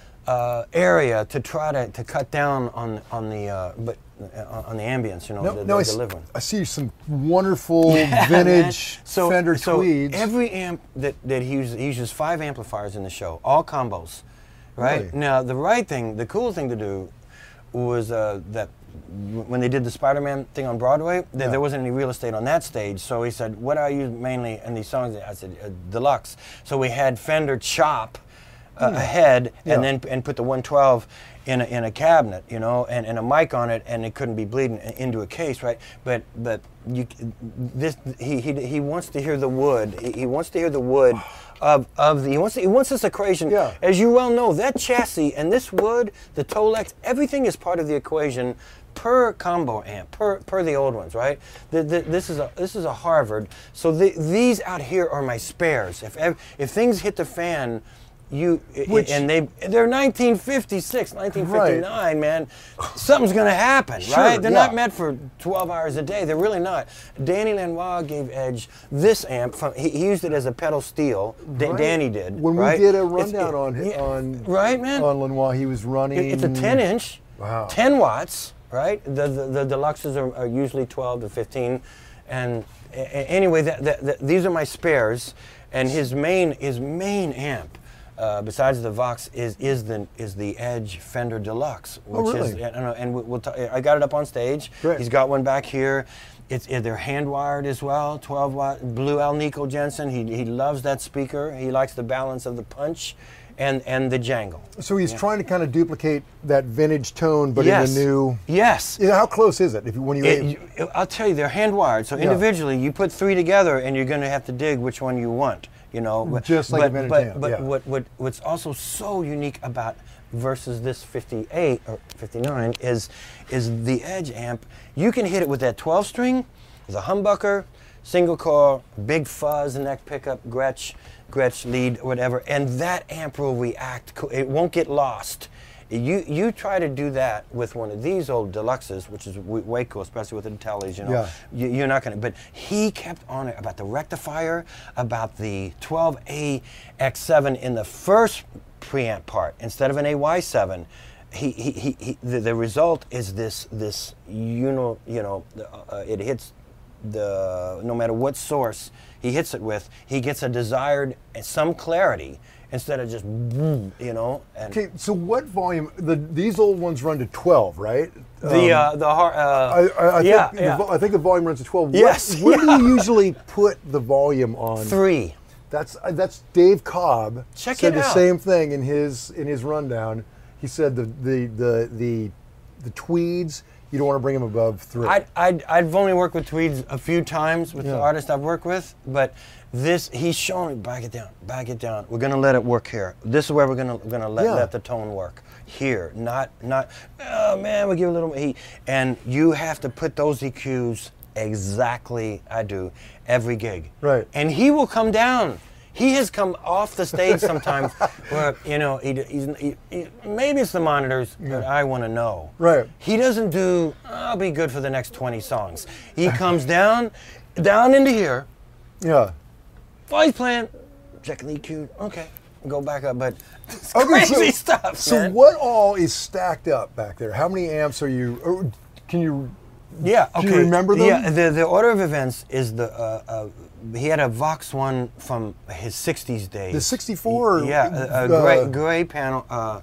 Uh, area to try to, to cut down on on the uh, but uh, on the ambience, you know, No, the, no, the I, s- delivering. I see some wonderful Yeah, vintage man. so, Fender so Tweeds. every amp that, that he uses, he uses five amplifiers in the show, all combos, right? Really? Now the right thing, the cool thing to do was uh, that w- when they did the Spider-Man thing on Broadway, th- Yeah. there wasn't any real estate on that stage, so he said, what do I use mainly in these songs? I said, uh, deluxe. So we had Fender chop uh, ahead Yeah. and then and put the one twelve in a, in a cabinet, you know, and, and a mic on it, and it couldn't be bleeding i- into a case, right? But but you c- this he he he wants to hear the wood. He, he wants to hear the wood of of the he wants to, he wants this equation. Yeah. As you well know, that chassis and this wood, the Tolex, everything is part of the equation per combo amp, per per the old ones, right? The, the, this is a this is a Harvard. So the, these out here are my spares. If ev- if things hit the fan. You Which- and they they're nineteen fifty-six, nineteen fifty-nine, man. Something's gonna happen, Sure, right? They're yeah. not meant for twelve hours a day. They're really not. Danny Lanois gave Edge this amp. From he, he used it as a pedal steel. Da- Right. Danny did. When right? we did a It's- rundown it- on hi- yeah, on right, man. on Lenoir, he was running. It- it's a ten inch, Wow. ten watts, right? The the, the deluxes are, are usually twelve to fifteen, and a, a- anyway, that, that, that, these are my spares, and his main his main amp. Uh, besides the Vox, is is the is the Edge Fender Deluxe, which Oh, really? is and, and we'll, we'll t- I got it up on stage. Great. He's got one back here. It's uh, they're hand wired as well. twelve watt Blue Alnico Jensen. He he loves that speaker. He likes the balance of the punch, and and the jangle. So he's trying to kind of duplicate that vintage tone, but yes. in a new. Yes. You know, how close is it? If you, when you, It- you- I'll tell you, they're hand wired. So Yeah. individually, you put three together, and you're going to have to dig which one you want. You know, but, Just like a but, vintage but, amp, but yeah. what, what what's also so unique about versus this fifty-eight or fifty-nine is is the Edge amp. You can hit it with that twelve string, the humbucker, single coil, big fuzz neck pickup, Gretsch, Gretsch lead, whatever, and that amp will react. co- It won't get lost. You you try to do that with one of these old deluxes, which is w- way cool, especially with the Intellis, you know. Yeah. You, you're not gonna. But he kept on it about the rectifier, about the twelve A X seven in the first preamp part instead of an A Y seven. He, he, he, he the, the result is this this you know you know uh, it hits the no matter what source he hits it with, he gets a desired some clarity instead of just boom, you know. And okay, so what volume? The these old ones run to twelve, right? the Um, uh, the har- uh, I, I, I, yeah, think yeah. The, vo- I think the volume runs to twelve. What- Yes, Where yeah. do you usually put the volume on? three. That's uh, that's Dave Cobb Check said it the out. same thing in his in his rundown. He said the the the the, the tweeds, you don't want to bring them above three. I'd, I'd, I've only worked with tweeds a few times with Yeah. the artists I've worked with, but this, he's showing me, back it down, back it down. We're gonna let it work here. This is where we're gonna, gonna let, Yeah. let the tone work. Here, not, not, oh man, we give a little heat. And you have to put those E Qs exactly, I do, every gig. Right. And he will come down. He has come off the stage sometimes where, you know, he, he's, he, he, maybe it's the monitors, but I want to know. Right. He doesn't do, I'll be good for the next twenty songs. He comes down, down into here, yeah. while he's playing, checking the E Q. Okay, go back up, but it's Okay, crazy so, stuff, So man. what all is stacked up back there? How many amps are you? Or can you? Yeah, Do okay. you remember them? Yeah, the, the order of events is the, uh, uh, he had a Vox one from his sixties days. The sixty-four? Or, Yeah, a, a uh, gray, gray panel, uh,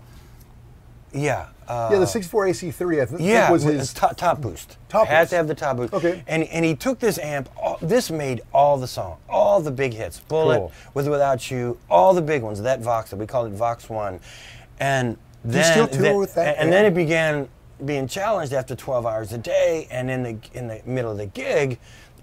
yeah. Uh, yeah, the sixty-four A C three, I th- yeah, think was with his. the top, top boost. Top Had boost. to have the top boost. Okay. And and he took this amp. All, this made all the song, all the big hits. Bullet, Cool. With or Without You, all the big ones. That Vox, we called it Vox One, and you then still tour then- with that and, and then amp? it began being challenged after twelve hours a day, and in the in the middle of the gig.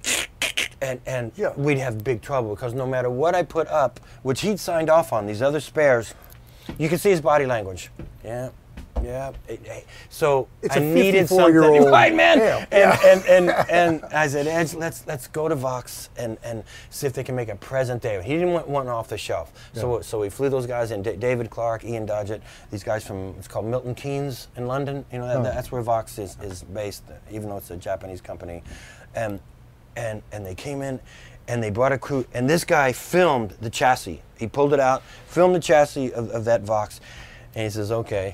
And, and Yeah. we'd have big trouble because no matter what I put up, which he'd signed off on, these other spares, you can see his body language. Yeah, yeah. It- it- so It's I a needed something, fifty-four-year-old right, man? amp. And, Yeah. and, and and I said, Edge, let's let's go to Vox and, and see if they can make a present day. He didn't want one off the shelf, so Yeah. so we flew those guys in. D- David Clark, Ian Dodgett, these guys from it's called Milton Keynes in London. You know, that, Oh. that's where Vox is is based, even though it's a Japanese company, and and and they came in. And they brought a crew, and this guy filmed the chassis. He pulled it out, filmed the chassis of, of that Vox, and he says, okay,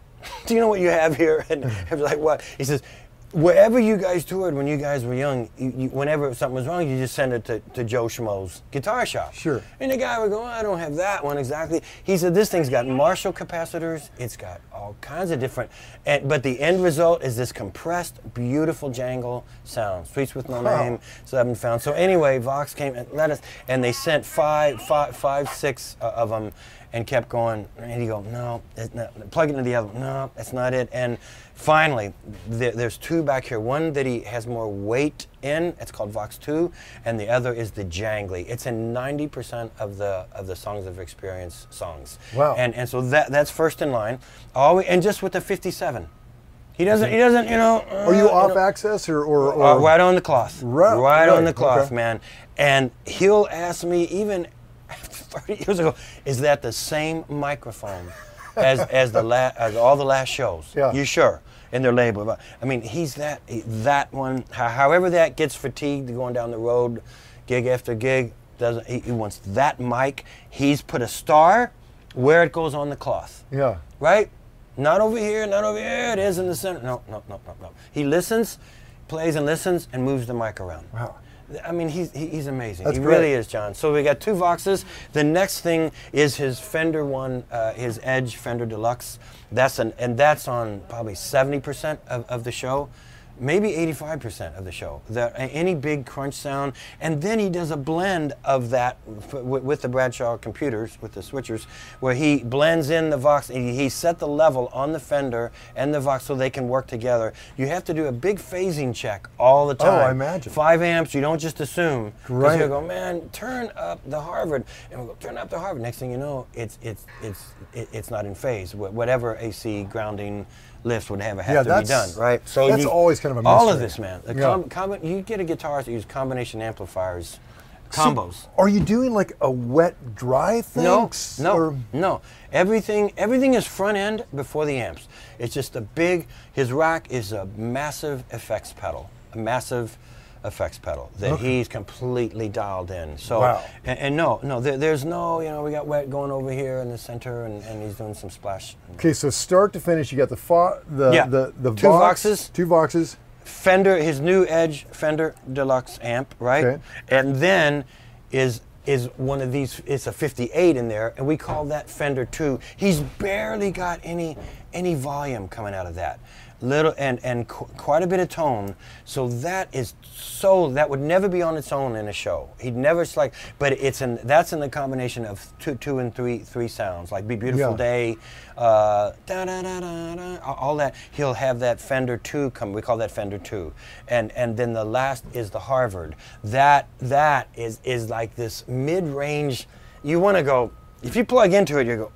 do you know what you have here? And I was like, what? He says, wherever you guys toured when you guys were young, you, you, whenever something was wrong, you just send it to, to Joe Schmo's guitar shop. Sure. And the guy would go, I don't have that one exactly. He said, this thing's got Marshall capacitors. It's got all kinds of different, and, but the end result is this compressed, beautiful jangle sound. Streets with No Huh. Name, so I've been found. So anyway, Vox came and let us, and they sent five, five, five, six uh, of them, and kept going. And he go, no, it's not. Plug it into the other one. No, that's not it. And finally, there, there's two back here. One that he has more weight in. It's called Vox two, and the other is the jangly. It's in ninety percent of the of the Songs of Experience songs. Wow. And and so that that's first in line. Always, and just with the fifty-seven. He doesn't. He doesn't. You know. Uh, Are you off know, access or or, uh, or right on the cloth. Right- right right, on the cloth, okay. man. And he'll ask me even thirty years ago, is that the same microphone as as the la- as all the last shows? Yeah. You sure? In their label. But, I mean, he's that he- that one. How, however that gets fatigued going down the road, gig after gig, doesn't he, he wants that mic? He's put a star where it goes on the cloth. Yeah. Right? Not over here, not over here. It is in the center. No, no, no, no, no. He listens, plays and listens, and moves the mic around. Wow. I mean, he's he, he's amazing. That's he great. really is, John. So we got two Voxes. The next thing is his Fender one, uh, his Edge Fender Deluxe. That's an and that's on probably seventy percent of, of the show. Maybe eighty-five percent of the show. The, any big crunch sound, and then he does a blend of that f- with, with the Bradshaw computers, with the switchers, where he blends in the Vox. He, he set the level on the Fender and the Vox so they can work together. You have to do a big phasing check all the time. Oh, I imagine. Five amps, you don't just assume. Because Right. you'll go, man, turn up the Harvard, and we'll go, turn up the Harvard. Next thing you know, it's it's it's it, it's not in phase. Wh- Whatever A C grounding lift would have, have Yeah, to be that's- done, right? So that's you- always kind of a all of mystery. this, man. The Yeah. com- com- you get a guitarist that use combination amplifiers, combos. So are you doing like a wet dry thing? No, no, Or- no. Everything, everything is front end before the amps. It's just a big. His rack is a massive effects pedal, a massive effects pedal that Okay. he's completely dialed in. So, Wow. and, and no, no, there, there's no, you know, we got wet going over here in the center, and, and he's doing some splash. Okay, so start to finish, you got the fo- the Yeah. the the Two Vox, Voxes. two Voxes. Fender, his new Edge Fender Deluxe amp, right? Okay. And then is is one of these. It's a fifty-eight in there, and we call that Fender two. He's barely got any any volume coming out of that. Little and and qu- quite a bit of tone. So that is so that would never be on its own in a show. He'd never select, but it's in that's in the combination of two two and three three sounds like Be Beautiful Yeah. Day, uh, da, da, da, da, da, all that. He'll have that Fender two come. We call that Fender two, and and then the last is the Harvard. That that is is like this mid range. You want to go if you plug into it, you go.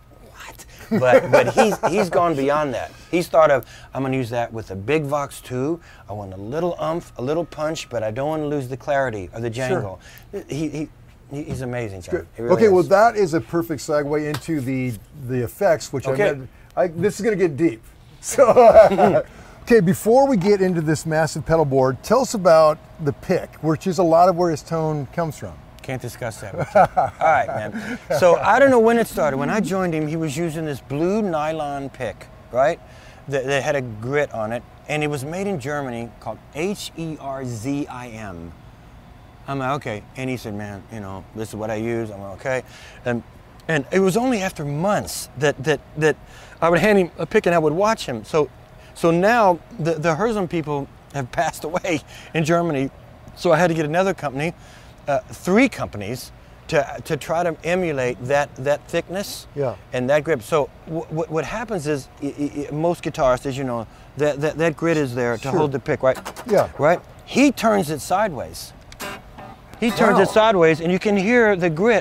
but but he's he's gone beyond that. He's thought of I'm going to use that with a big Vox two. I want a little umph, a little punch, but I don't want to lose the clarity or the jangle. He, he he he's amazing, John. Good. He really Okay, well is. that is a perfect segue into the the effects, which Okay. I, meant, I this is going to get deep. So okay, before we get into this massive pedal board, tell us about the pick, which is a lot of where his tone comes from. Can't discuss that with you. All right, man. So I don't know when it started. When I joined him, he was using this blue nylon pick, right? That, that had a grit on it, and it was made in Germany, called H E R Z I M. I'm like, okay. And he said, man, you know, this is what I use. I'm like, okay. And and it was only after months that that that I would hand him a pick and I would watch him. So so now the the Herzum people have passed away in Germany. So I had to get another company. Uh, three companies to to try to emulate that that thickness yeah. and that grip. So w- w- what happens is I- I- most guitarists, as you know, that that, that grit is there to Sure. hold the pick, right? Yeah. Right. He turns it sideways. He turns Wow. it sideways, and you can hear the grit.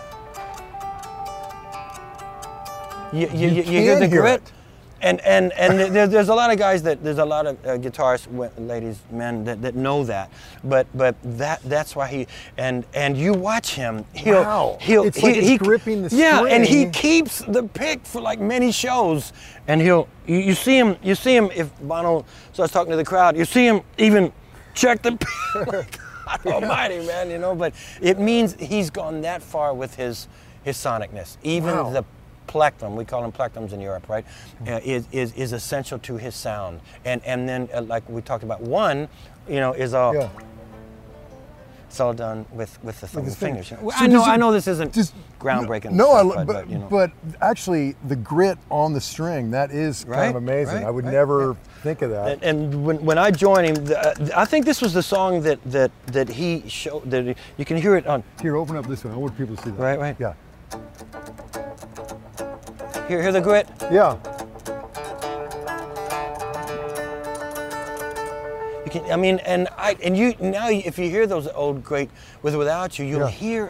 You, you, you, you hear can the hear grit. it. And and and there, there's a lot of guys that there's a lot of uh, guitarists, w- ladies, men that, that know that, but but that that's why he and and you watch him, he'll Wow. he'll It's he, like it's he- gripping the yeah, and he string. keeps the pick for like many shows, and he'll you, you see him you see him if Bono starts talking to the crowd, you see him even check the pick. Like, God Almighty, man, you know, but it means he's gone that far with his his sonicness, even Wow. the plectrum, we call them plectrums in Europe, right, uh, is, is is essential to his sound. And and then, uh, like we talked about, one, you know, is all, Yeah. it's all done with, with the thumb his fingers. fingers. You know. So I know does it- I know this isn't Just groundbreaking No, I, stuff, lo- but, but, but, you know. but actually, the grit on the string, that is kind Right, of amazing. right, I would right, never right. think of that. And, and when, when I joined him, the, uh, I think this was the song that that that he showed. That he- you can hear it on. Here, open up this one. I want people to see that. Right, right. Yeah. Hear, hear the grit. Yeah. You can, I mean, and I and you now if you hear those old great With or Without You, you'll Yeah. hear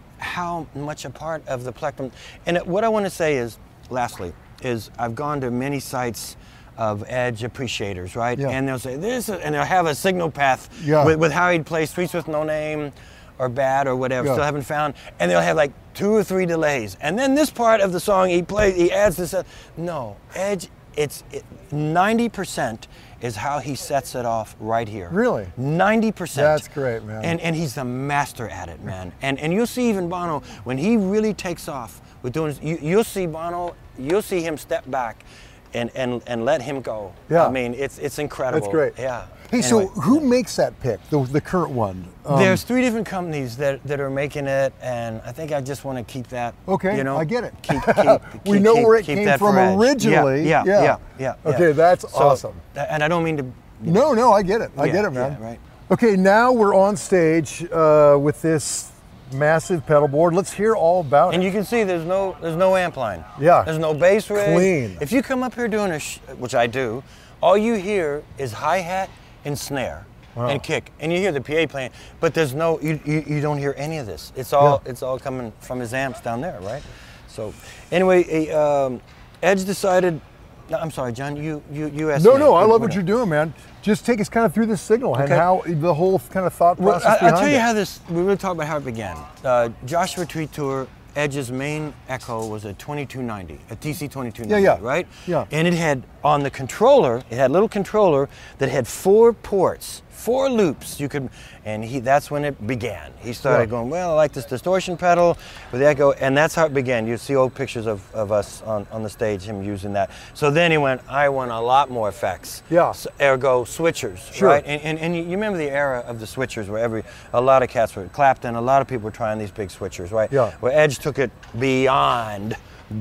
how much a part of the plectrum. And what I want to say is, lastly, is I've gone to many sites of Edge appreciators, right? Yeah. And they'll say this, and they'll have a signal path Yeah. with, with how he'd play Streets with No Name, or Bad, or whatever. Yeah. Still haven't found, and they'll have like two or three delays, and then this part of the song he plays, he adds this. Uh, no, Edge, it's ninety percent is how he sets it off right here. Really? ninety percent. That's great, man. And and he's the master at it, man. And and you'll see even Bono when he really takes off with doing. You, you'll see Bono. You'll see him step back, and and and let him go. Yeah. I mean, it's it's incredible. That's great. Yeah. Hey, Anyway, so who makes that pick, the, the current one? Um, There's three different companies that, that are making it, and I think I just want to keep that. Okay, you know, I get it. Keep, keep, We keep- know keep- where it keep came that from for Edge. originally. Yeah, yeah, Yeah. yeah. yeah, yeah. Okay, that's So, awesome. And I don't mean to. No, no, I get it. I Yeah, get it, man. yeah, right. Okay, now we're on stage uh, with this massive pedal board. Let's hear all about And it. you can see there's no there's no amp line. Yeah. There's no bass rig. Clean. If you come up here doing a, sh- which I do, all you hear is hi-hat and snare. Wow. And kick, and you hear the P A playing, but there's no, you, you, you don't hear any of this. It's all Yeah. it's all coming from his amps down there, right? So, anyway, eh, um, Edge decided. No, I'm sorry, John. You you you asked No, me. no, I love What- what you're doing, man. Just take us kind of through this signal and Okay. how the whole kind of thought Well, process I, I'll behind tell you it. how this. We really talk about how it began. Uh, Joshua Tree Tour. Edge's main Echo was a twenty-two ninety, a T C twenty-two ninety, Yeah, yeah. right? Yeah. And it had on the controller, it had a little controller that had four ports, four loops. You could, and he. That's when it began. He started Yeah. going, well, I like this distortion pedal with the Echo, and that's how it began. You see old pictures of, of us on, on the stage, him using that. So then he went, I want a lot more effects. Yeah. So, ergo switchers, Sure. right? And, and, and you you remember the era of the switchers where every, a lot of cats were, Clapton, a lot of people were trying these big switchers, right? Yeah. Where Edge took it beyond,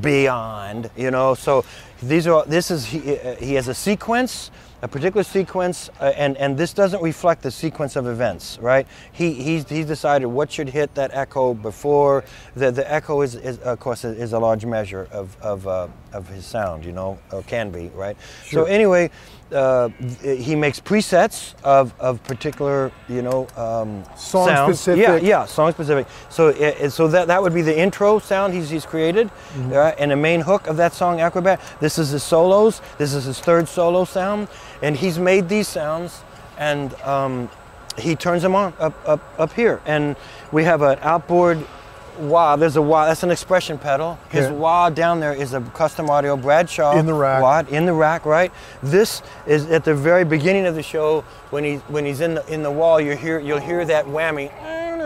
beyond, you know. So these are, this is, he, uh, he has a sequence, a particular sequence, uh, and, and this doesn't reflect the sequence of events, right? He, he's, he's decided what should hit that echo before. The, the echo is, is, of course, is a large measure of, of, uh, of his sound, you know, or can be, right? Sure. So anyway, uh, he makes presets of, of particular, you know, um, Song sounds. specific. Yeah, yeah, song specific. So, uh, so that that would be the intro sound he's he's created, Mm-hmm. uh, and the main hook of that song, Acrobat. This is his solos. This is his third solo sound, and he's made these sounds, and um, he turns them on up up up here, and we have an outboard. Wah, there's a wah. That's an expression pedal. His Okay. wah down there is a custom audio Bradshaw In the rack. wah in the rack, right? This is at the very beginning of the show when he when he's in the in the wall. You hear you'll hear that whammy,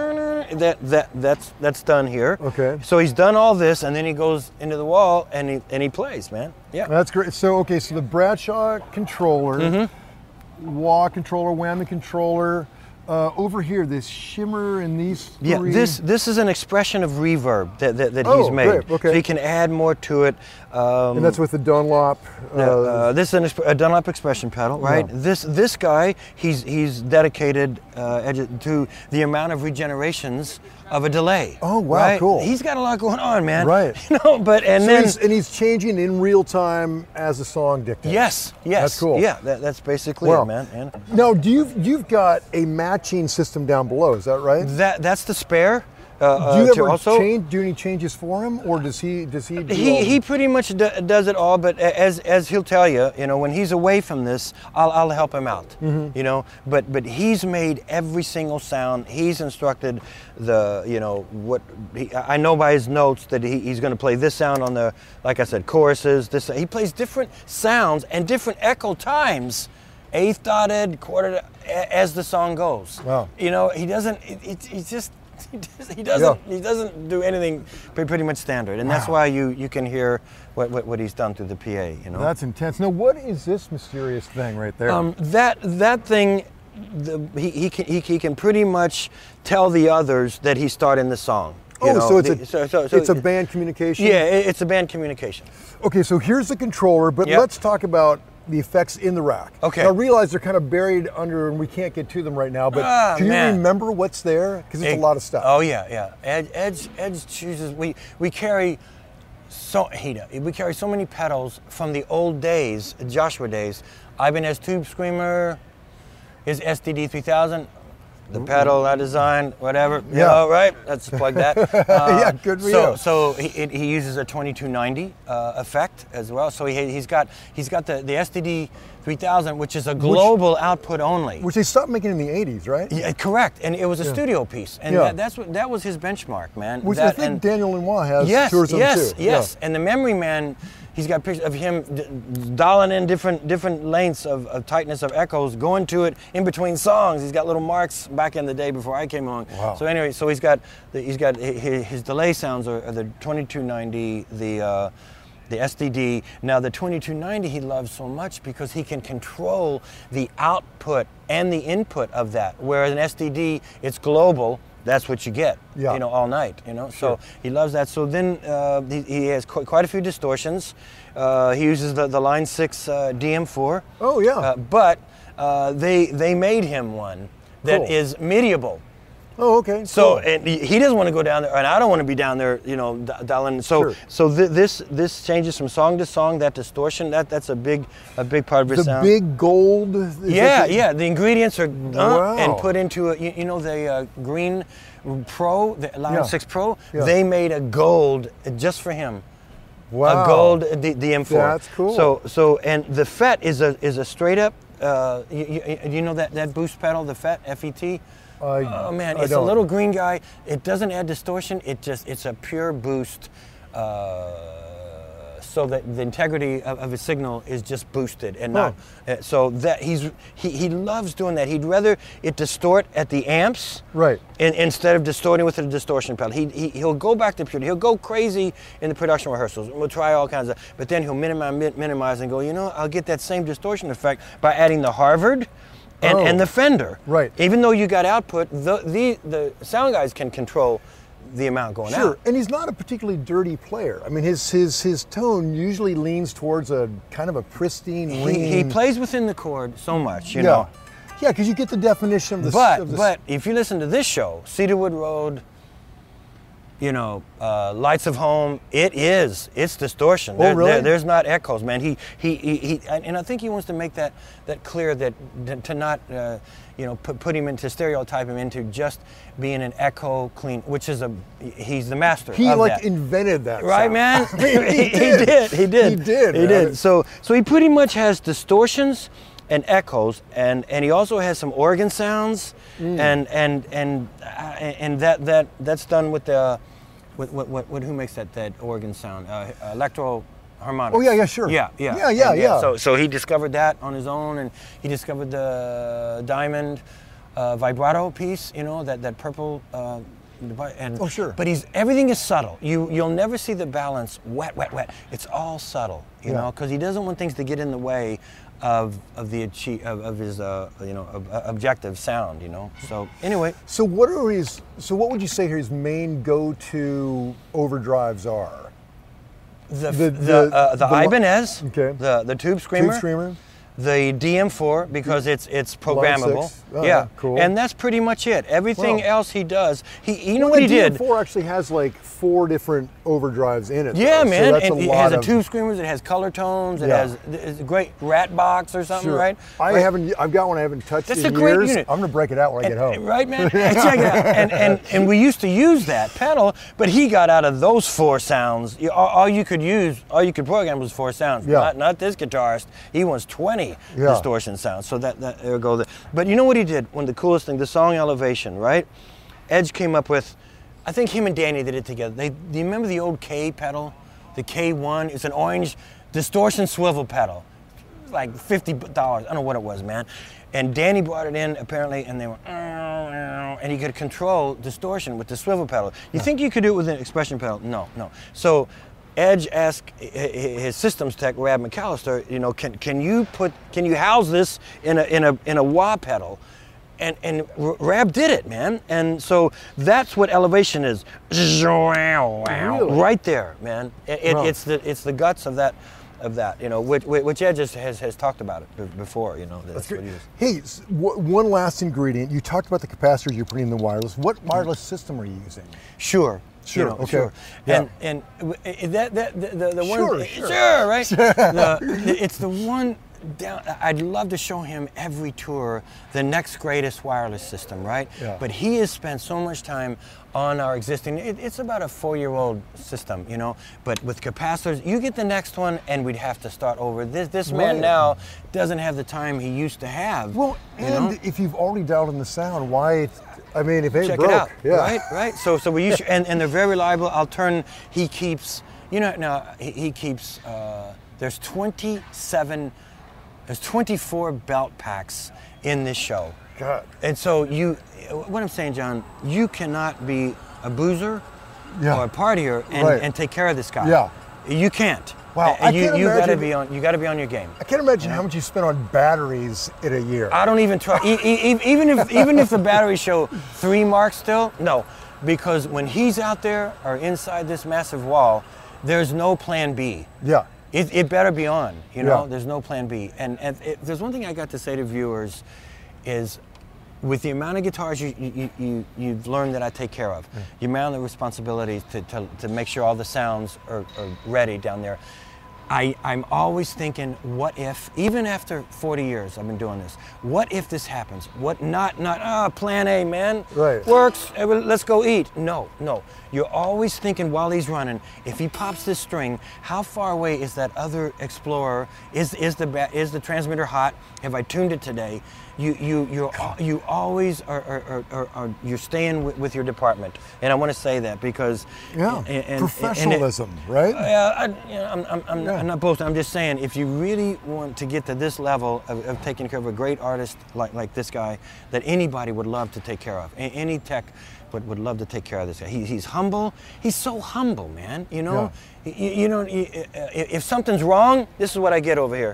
that that that's that's done here. Okay. So he's done all this, and then he goes into the wall and he and he plays, man. Yeah. That's great. So okay, so the Bradshaw controller, Mm-hmm. wah controller, whammy controller. Uh, over here, this shimmer and these three. Yeah, this this is an expression of reverb that, that, that Oh, he's made. great, okay. So he can add more to it. Um, And that's with the Dunlop. Uh, uh, this is an, exp- a Dunlop expression pedal, right? Yeah. This this guy, he's he's dedicated uh, edu- to the amount of regenerations of a delay. Oh, wow, right? cool. He's got a lot going on, man. Right. You know, but and so then he's, and he's changing in real time as the song dictates. yes, yes, That's cool. Yeah, that, that's basically Wow. it, man. And Now, do you you've got a matching system down below? Is that right? that that's the spare. Uh, Do you uh, to ever also, change? Do any changes for him, or does he? Does he? Do all He, the- he pretty much do, does it all, but a- as as he'll tell you, you know, when he's away from this, I'll, I'll help him out, Mm-hmm. you know. But but he's made every single sound. He's instructed the, you know, what he, I know by his notes that he, he's going to play this sound on the, like I said, choruses. This he plays different sounds and different echo times, eighth dotted, quarter a- as the song goes. Wow. You know, he doesn't. It, it, he just. He does- He doesn't. Yeah. He doesn't do anything pre- pretty much standard, and that's Wow. why you you can hear what, what what he's done through the P A. You know. That's intense. Now, what is this mysterious thing right there? um, that that thing. The, he, he can he, he can pretty much tell the others that he's starting the song. you oh, know. so it's a The- so- so- so- it's a band communication. Yeah, it- it's a band communication. Okay, so here's the controller, but Yep. let's talk about the effects in the rack. Okay. Now, I realize they're kind of buried under, and we can't get to them right now. But Ah, can you man. remember what's there? Because it's It- a lot of stuff. Oh yeah, yeah. Ed, Edge, Edge chooses. We we carry so he does. we carry so many pedals from the old days, Joshua days. Ibanez Tube Screamer, his S D D three thousand, the pedal I designed, whatever. You Yeah. know, right? Let's plug that. Uh, Yeah, good for so, you. So he, it, he uses a twenty-two ninety uh, effect as well. So he he's got he's got the the S D D three thousand, which is a global output only. Which they stopped making in the eighties, right? Yeah, correct, and it was a studio piece, and Yeah. that, that's what that was his benchmark, man. Which That- I think and- Daniel Lanois has yes, tours of yes, too. yes, and the Memory Man, he's got pictures of him d- dialing in different different lengths of, of tightness of echoes, going to it in between songs. He's got little marks back in the day before I came along. Wow. So anyway, so he's got the, he's got his, his delay sounds are, are the twenty-two ninety, the. Uh, the S D D. Now the twenty-two ninety he loves so much because he can control the output and the input of that. Whereas an S D D, it's global. That's what you get, Yeah. you know, all night, you know. Sure. So he loves that. So then uh, he, he has qu- quite a few distortions. Uh, he uses the, the Line six uh, D M four. Oh, yeah. Uh, but uh, they they made him one that Cool. is midiable. Oh, okay. So cool. and he he doesn't want to go down there, and I don't want to be down there, you know, d- dialing. So Sure. so th- this this changes from song to song. That distortion, that that's a big a big part of his the sound. big gold. is yeah, that the- yeah. The ingredients are uh, Wow. and put into a, you, you know the uh, green Pro, the Line Yeah. six Pro. Yeah. They made a gold just for him. Wow. A gold D- D M four. That's cool. So so and the F E T is a is a straight up. Uh, you, you, you know that that boost pedal, the F E T, F E T. I- Oh man, I it's a don't. little green guy. It doesn't add distortion. It just it's a pure boost, uh, so that the integrity of, of his signal is just boosted and not. Uh, so that he's he, he loves doing that. He'd rather it distort at the amps, Right. in, instead of distorting with a distortion pedal. He, he he'll go back to pure. He'll go crazy in the production rehearsals. We'll try all kinds of, but then he'll minimize min- minimize and go. You know, I'll get that same distortion effect by adding the Harvard. And, Oh. and the Fender. Right. Even though you got output, the, the the sound guys can control the amount going Sure, out. and he's not a particularly dirty player. I mean, his his his tone usually leans towards a kind of a pristine, He, ringing. he plays within the chord so much, you yeah, know. yeah, because you get the definition of the. But of the, but if you listen to this show, Cedarwood Road, you know, uh, Lights of Home, it is it's distortion. Oh, really? there's not echoes, man. He he he, he and and I think he wants to make that that clear that to not uh, you know put put him into stereotype him into just being an echo clean, which is a he's the master. he of like that. invented that. Right, sound. man. I mean, he, he did. did. He did. He did. He man. did. So, so he pretty much has distortions and echoes, and, and he also has some organ sounds, Mm. and and and uh, and that that that's done with the, with what what, what who makes that that organ sound? Uh, electro harmonics. Oh yeah, yeah, sure. Yeah, yeah, yeah, yeah, And, yeah. So so he discovered that on his own, and he discovered the diamond uh, vibrato piece. You know that that purple. Uh, and Oh, sure. But he's everything is subtle. You you'll never see the balance wet, wet, wet. It's all subtle, you Yeah. know, because he doesn't want things to get in the way of of the achieve of, of his uh, you know ob- objective sound, you know. So anyway, So what are his? So what would you say his main go-to overdrives are? the The- the the- the, uh, the, the lo- Ibanez, Okay. the the Tube Screamer. Tube Screamer? The D M four because it's it's Line programmable. six. Oh, yeah, cool. and that's pretty much it. Everything Wow. else he does, he you know Well, what the he did? D M four actually has like four different overdrives in it. Yeah, though, man, So that's and a it lot has a of, Tube Screamers. It has color tones. It Yeah. has it's a great rat box or something, Sure. right? I Right. haven't. I've got one I haven't touched That's in a great years. unit. I'm gonna break it out when I get home. Right, man. Check it out. And, and and we used to use that pedal, but he got out of those four sounds. You- All, all you could use, all you could program was four sounds. Yeah. Not, not this guitarist. He wants twenty Yeah. distortion sounds. So that that there go. There. But you know what he did? One of the coolest thing, the song Elevation, right? Edge came up with. I think him and Danny did it together. They, do you remember the old K pedal? The K one? It's an orange distortion swivel pedal. Like fifty dollars. I don't know what it was, man. And Danny brought it in apparently, and they were, "Ow, ow," and he could control distortion with the swivel pedal. You think you could do it with an expression pedal? No, no. So Edge asked hi- hi- his systems tech, Rab McAllister, you know, can can you put, can you house this in a in a in a wah pedal? And and R- Rab did it, man. And so that's what Elevation is. Really? Right there, man. It, it, Wow. It's the it's the guts of that. Of that, you know, which, which Edge has, has, has talked about it be- before, you know. That's, what he is. Hey, s- w- one last ingredient. You talked about the capacitors you're putting in the wireless. What wireless system are you using? Sure. Sure, You know, okay. Sure. Yeah. And and w- i- that that the the, the one. Sure, sure. Sure, right. the, the- it's the one. Down, I'd love to show him every tour the next greatest wireless system, right? Yeah. But he has spent so much time on our existing. It, it's about a four-year-old system, you know. But with capacitors, you get the next one, and we'd have to start over. This this man Right. now doesn't have the time he used to have. Well, you and know? if you've already dialed in the sound, why? I mean, if it ain't Check broke, it out. yeah. Right, right. So, so we use and, and they're very reliable. I'll turn. He keeps. You know, now he, he keeps. Uh, there's twenty-seven. There's twenty-four belt packs in this show. God. And so you, what I'm saying, John, you cannot be a boozer Yeah. or a partier and, Right. and take care of this guy. Yeah. You can't. Wow, And I you can't you gotta imagine- be on. You gotta be on your game. I can't imagine how much you spend on batteries in a year. I don't even try. e- e- e- even if even if the batteries show three marks still, no, because when he's out there or inside this massive wall, there's no plan B. Yeah. It, it better be on. You know, Yeah. there's no plan B. And, and if there's one thing I got to say to viewers, is with the amount of guitars you, you, you, you've learned that I take care of, the amount of responsibilities to, to, to make sure all the sounds are, are ready down there, I, I'm always thinking, what if, even after forty years I've been doing this, what if this happens? What, not, not, ah, plan A, man. Right. Works, eh, well, let's go eat. No, no. You're always thinking while he's running, if he pops this string, how far away is that other Explorer? Is, is, the, ba- is the transmitter hot? Have I tuned it today? You, you, you're, al- you always are, are, are, are, are you're staying with, with your department. And I want to say that because... Yeah. and- and- and it- Professionalism, right? yeah, I, you know, I'm, I'm, I'm, Yeah. I'm not boasting. I'm just saying, if you really want to get to this level of, of taking care of a great artist like, like this guy, that anybody would love to take care of, A- any tech would, would love to take care of this guy. He, he's humble. He's so humble, man. You know, you, you know, you- uh, if something's wrong, this is what I get over here.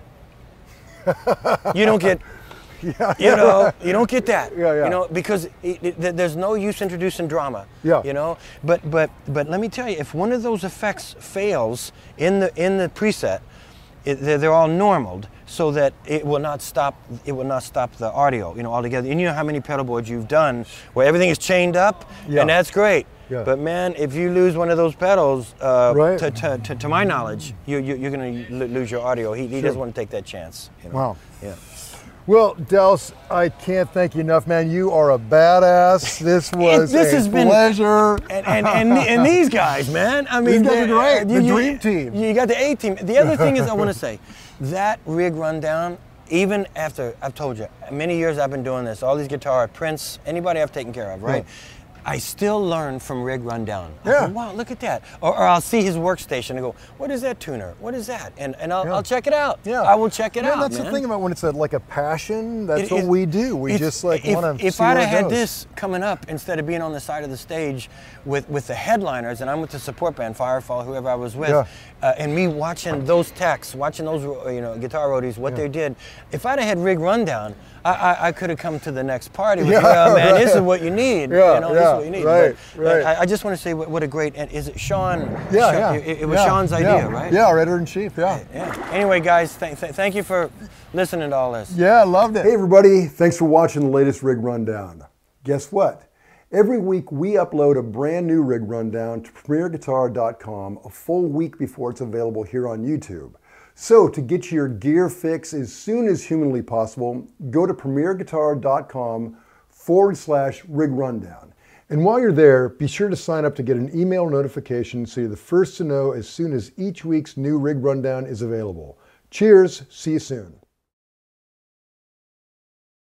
You don't get. Yeah. You know, you don't get that. Yeah, yeah. You know, because it, it, th- there's no use introducing drama. Yeah. You know, but but but let me tell you, if one of those effects fails in the in the preset, it, they're, they're all normaled so that it will not stop. It will not stop the audio. You know, altogether. And you know how many pedal boards you've done where everything is chained up, Yeah. and that's great. Yeah. But man, if you lose one of those pedals, uh, Right. to, to, to, to my knowledge, you, you, you're going to lose your audio. He, he Sure. doesn't want to take that chance. You know? Wow. Yeah. Well, Dallas, I can't thank you enough, man. You are a badass. This was this a has been- pleasure. And, and, and, and these guys, man. I mean, These guys are they're- great. The dream team. You got the A team. The other thing is, I want to say, that rig rundown, even after, I've told you, many years I've been doing this, all these guitar, Prince, anybody I've taken care of, right? I still learn from Rig Rundown. I Yeah. go, wow, look at that. Or, or I'll see his workstation and go, what is that tuner? What is that? And and I'll, Yeah. I'll check it out. Yeah. I will check it Man, out, that's man. the thing about when it's a, like a passion. That's It- what it- we do. We it's- just like if, want to If see I'd where have it had goes. this coming up instead of being on the side of the stage with, with the headliners, and I'm with the support band, Firefall, whoever I was with, Yeah. uh, and me watching those techs, watching those uh, you know guitar roadies, what they did. If I'd have had Rig Rundown, I, I, I could have come to the next party with, Yeah, yeah, man, right. this is what you need. Yeah, you know, this yeah, is what you need. right, But, right. I, I just want to say what, what a great, and is it Sean? Yeah, Sean- yeah. It, it was yeah, Sean's idea, yeah. right? Yeah, our editor in chief. Yeah. Yeah. Anyway, guys, th th thank you for listening to all this. Yeah, I loved it. Hey, everybody. Thanks for watching the latest Rig Rundown. Guess what? Every week we upload a brand new Rig Rundown to premier guitar dot com a full week before it's available here on YouTube. So to get your gear fix as soon as humanly possible, go to premier guitar dot com forward slash Rig Rundown. And while you're there, be sure to sign up to get an email notification so you're the first to know as soon as each week's new Rig Rundown is available. Cheers. See you soon.